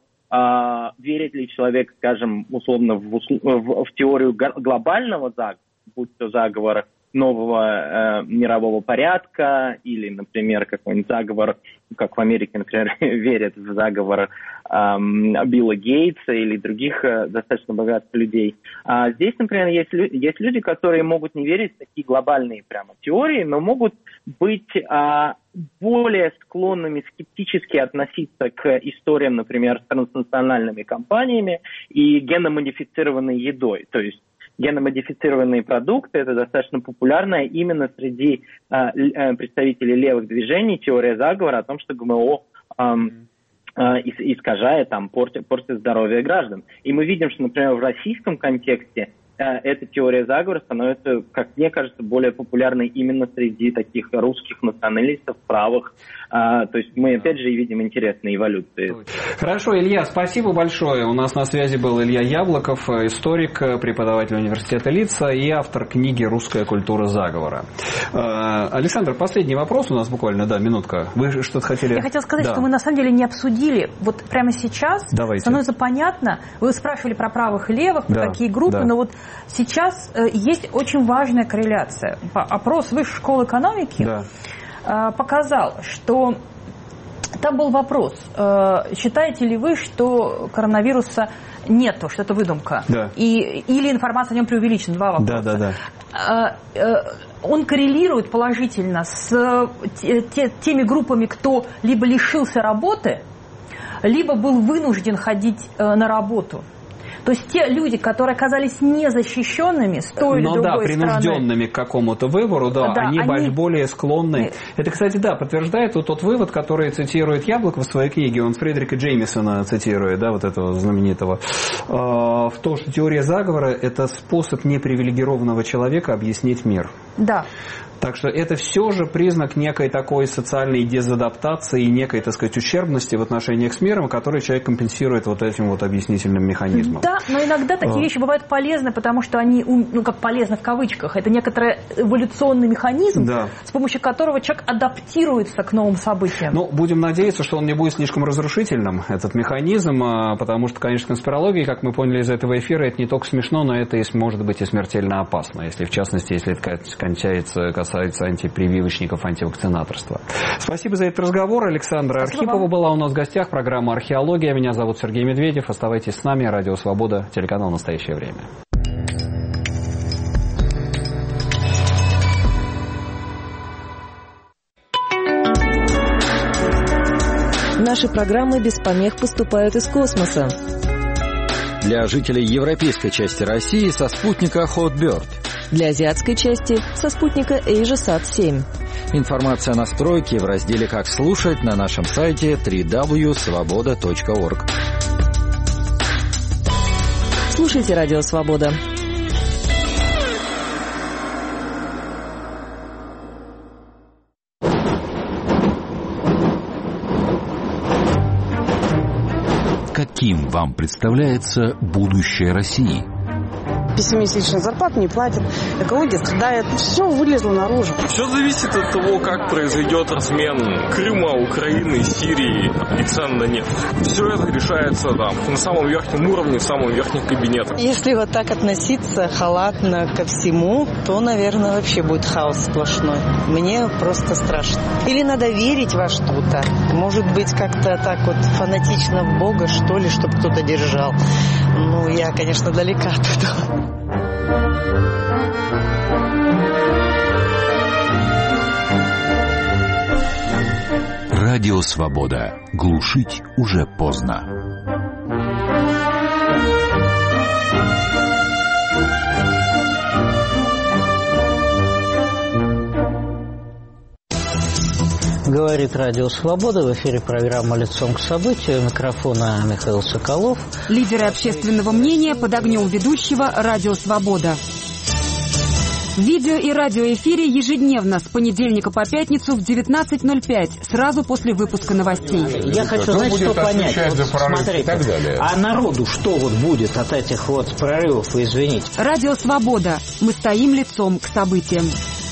Speaker 7: верит ли человек, скажем, условно в, в, в теорию глобального заговора, будь то заговор нового э, мирового порядка или, например, какой-нибудь заговор, как в Америке, например, верят в заговор э, Билла Гейтса или других э, достаточно богатых людей. А здесь, например, есть, есть люди, которые могут не верить в такие глобальные прямо теории, но могут быть э, более склонными скептически относиться к историям, например, с транснациональными компаниями и геномодифицированной едой. То есть геномодифицированные продукты – это достаточно популярная именно среди э, представителей левых движений теория заговора о том, что ГМО э, э, искажает, там, портит, портит здоровье граждан. И мы видим, что, например, в российском контексте э, эта теория заговора становится, как мне кажется, более популярной именно среди таких русских националистов, правых. А, то есть мы, опять же, видим интересные эволюции.
Speaker 1: Хорошо, Илья, спасибо большое. У нас на связи был Илья Яблоков, историк, преподаватель университета Лидса и автор книги «Русская культура заговора». А, Александр, последний вопрос у нас буквально, да, минутка. Вы что-то хотели...
Speaker 3: Я хотела сказать,
Speaker 1: да.
Speaker 3: что мы на самом деле не обсудили. Вот прямо сейчас
Speaker 1: Давайте.
Speaker 3: Становится понятно. Вы спрашивали про правых и левых, про
Speaker 1: да,
Speaker 3: какие группы,
Speaker 1: да.
Speaker 3: но вот сейчас э, есть очень важная корреляция. Опрос Высшей школы экономики да. э, показал, что там был вопрос, э, считаете ли вы, что коронавируса нету, что это выдумка?
Speaker 1: Да.
Speaker 3: И, или информация о нем преувеличена? Два вопроса.
Speaker 1: Да, да,
Speaker 3: да. Э, э, он коррелирует положительно с те, те, теми группами, кто либо лишился работы, либо был вынужден ходить э, на работу. То есть те люди, которые оказались незащищенными с той или
Speaker 1: ну,
Speaker 3: другой
Speaker 1: да, принужденными
Speaker 3: стороны,
Speaker 1: к какому-то выбору, да, да они, они более склонны. Это, кстати, да, подтверждает вот тот вывод, который цитирует Яблоков в своей книге. Он Фредерика Джеймисона цитирует, да, вот этого знаменитого. В том, что теория заговора – это способ непривилегированного человека объяснить мир.
Speaker 3: Да.
Speaker 1: Так что это все же признак некой такой социальной дезадаптации и некой, так сказать, ущербности в отношениях с миром, который человек компенсирует вот этим вот объяснительным механизмом.
Speaker 3: Да, но иногда такие а. вещи бывают полезны, потому что они, ну как полезны в кавычках, это некоторый эволюционный механизм, да. с помощью которого человек адаптируется к новым событиям.
Speaker 1: Ну, будем надеяться, что он не будет слишком разрушительным, этот механизм, потому что, конечно, конспирология, как мы поняли из этого эфира, это не только смешно, но это и может быть и смертельно опасно, если в частности, если это кончается, касается антипрививочников, антивакцинаторства. Спасибо за этот разговор. Александра Спасибо Архипова вам. Была у нас в гостях. Программа «Археология». Меня зовут Сергей Медведев. Оставайтесь с нами. Радио Свобода. Телеканал «Настоящее время».
Speaker 8: Наши программы без помех поступают из космоса.
Speaker 9: Для жителей европейской части России со спутника Hotbird.
Speaker 8: Для азиатской части со спутника AsiaSat семь.
Speaker 9: Информация о настройке в разделе «Как слушать» на нашем сайте дабл ю дабл ю дабл ю точка свобода точка орг.
Speaker 8: Слушайте Радио Свобода.
Speaker 10: Каким вам представляется будущее России? пессимистично, зарплату не платят, экология страдает. Все вылезло наружу.
Speaker 11: Все зависит от того, как произойдет размен Крыма, Украины, Сирии и цен на нефть. Все это решается там, на самом верхнем уровне, в самом верхнем кабинете.
Speaker 12: Если вот так относиться халатно ко всему, то, наверное, вообще будет хаос сплошной. Мне просто страшно. Или надо верить во что-то. Может быть, как-то так вот фанатично в Бога, что ли, чтобы кто-то держал. Ну, я, конечно, далека от этого.
Speaker 13: Радио «Свобода». Глушить уже поздно.
Speaker 14: Говорит Радио Свобода. В эфире программа «Лицом к событию». У микрофона Михаил Соколов.
Speaker 15: Лидеры общественного мнения под огнем ведущего Радио Свобода. В видео и радиоэфире ежедневно с понедельника по пятницу в девятнадцать ноль пять, сразу после выпуска новостей.
Speaker 14: Я хочу, знаете, что понять. Вот, смотрите, а народу что вот будет от этих вот прорывов, извините?
Speaker 15: Радио Свобода. Мы стоим лицом к событиям.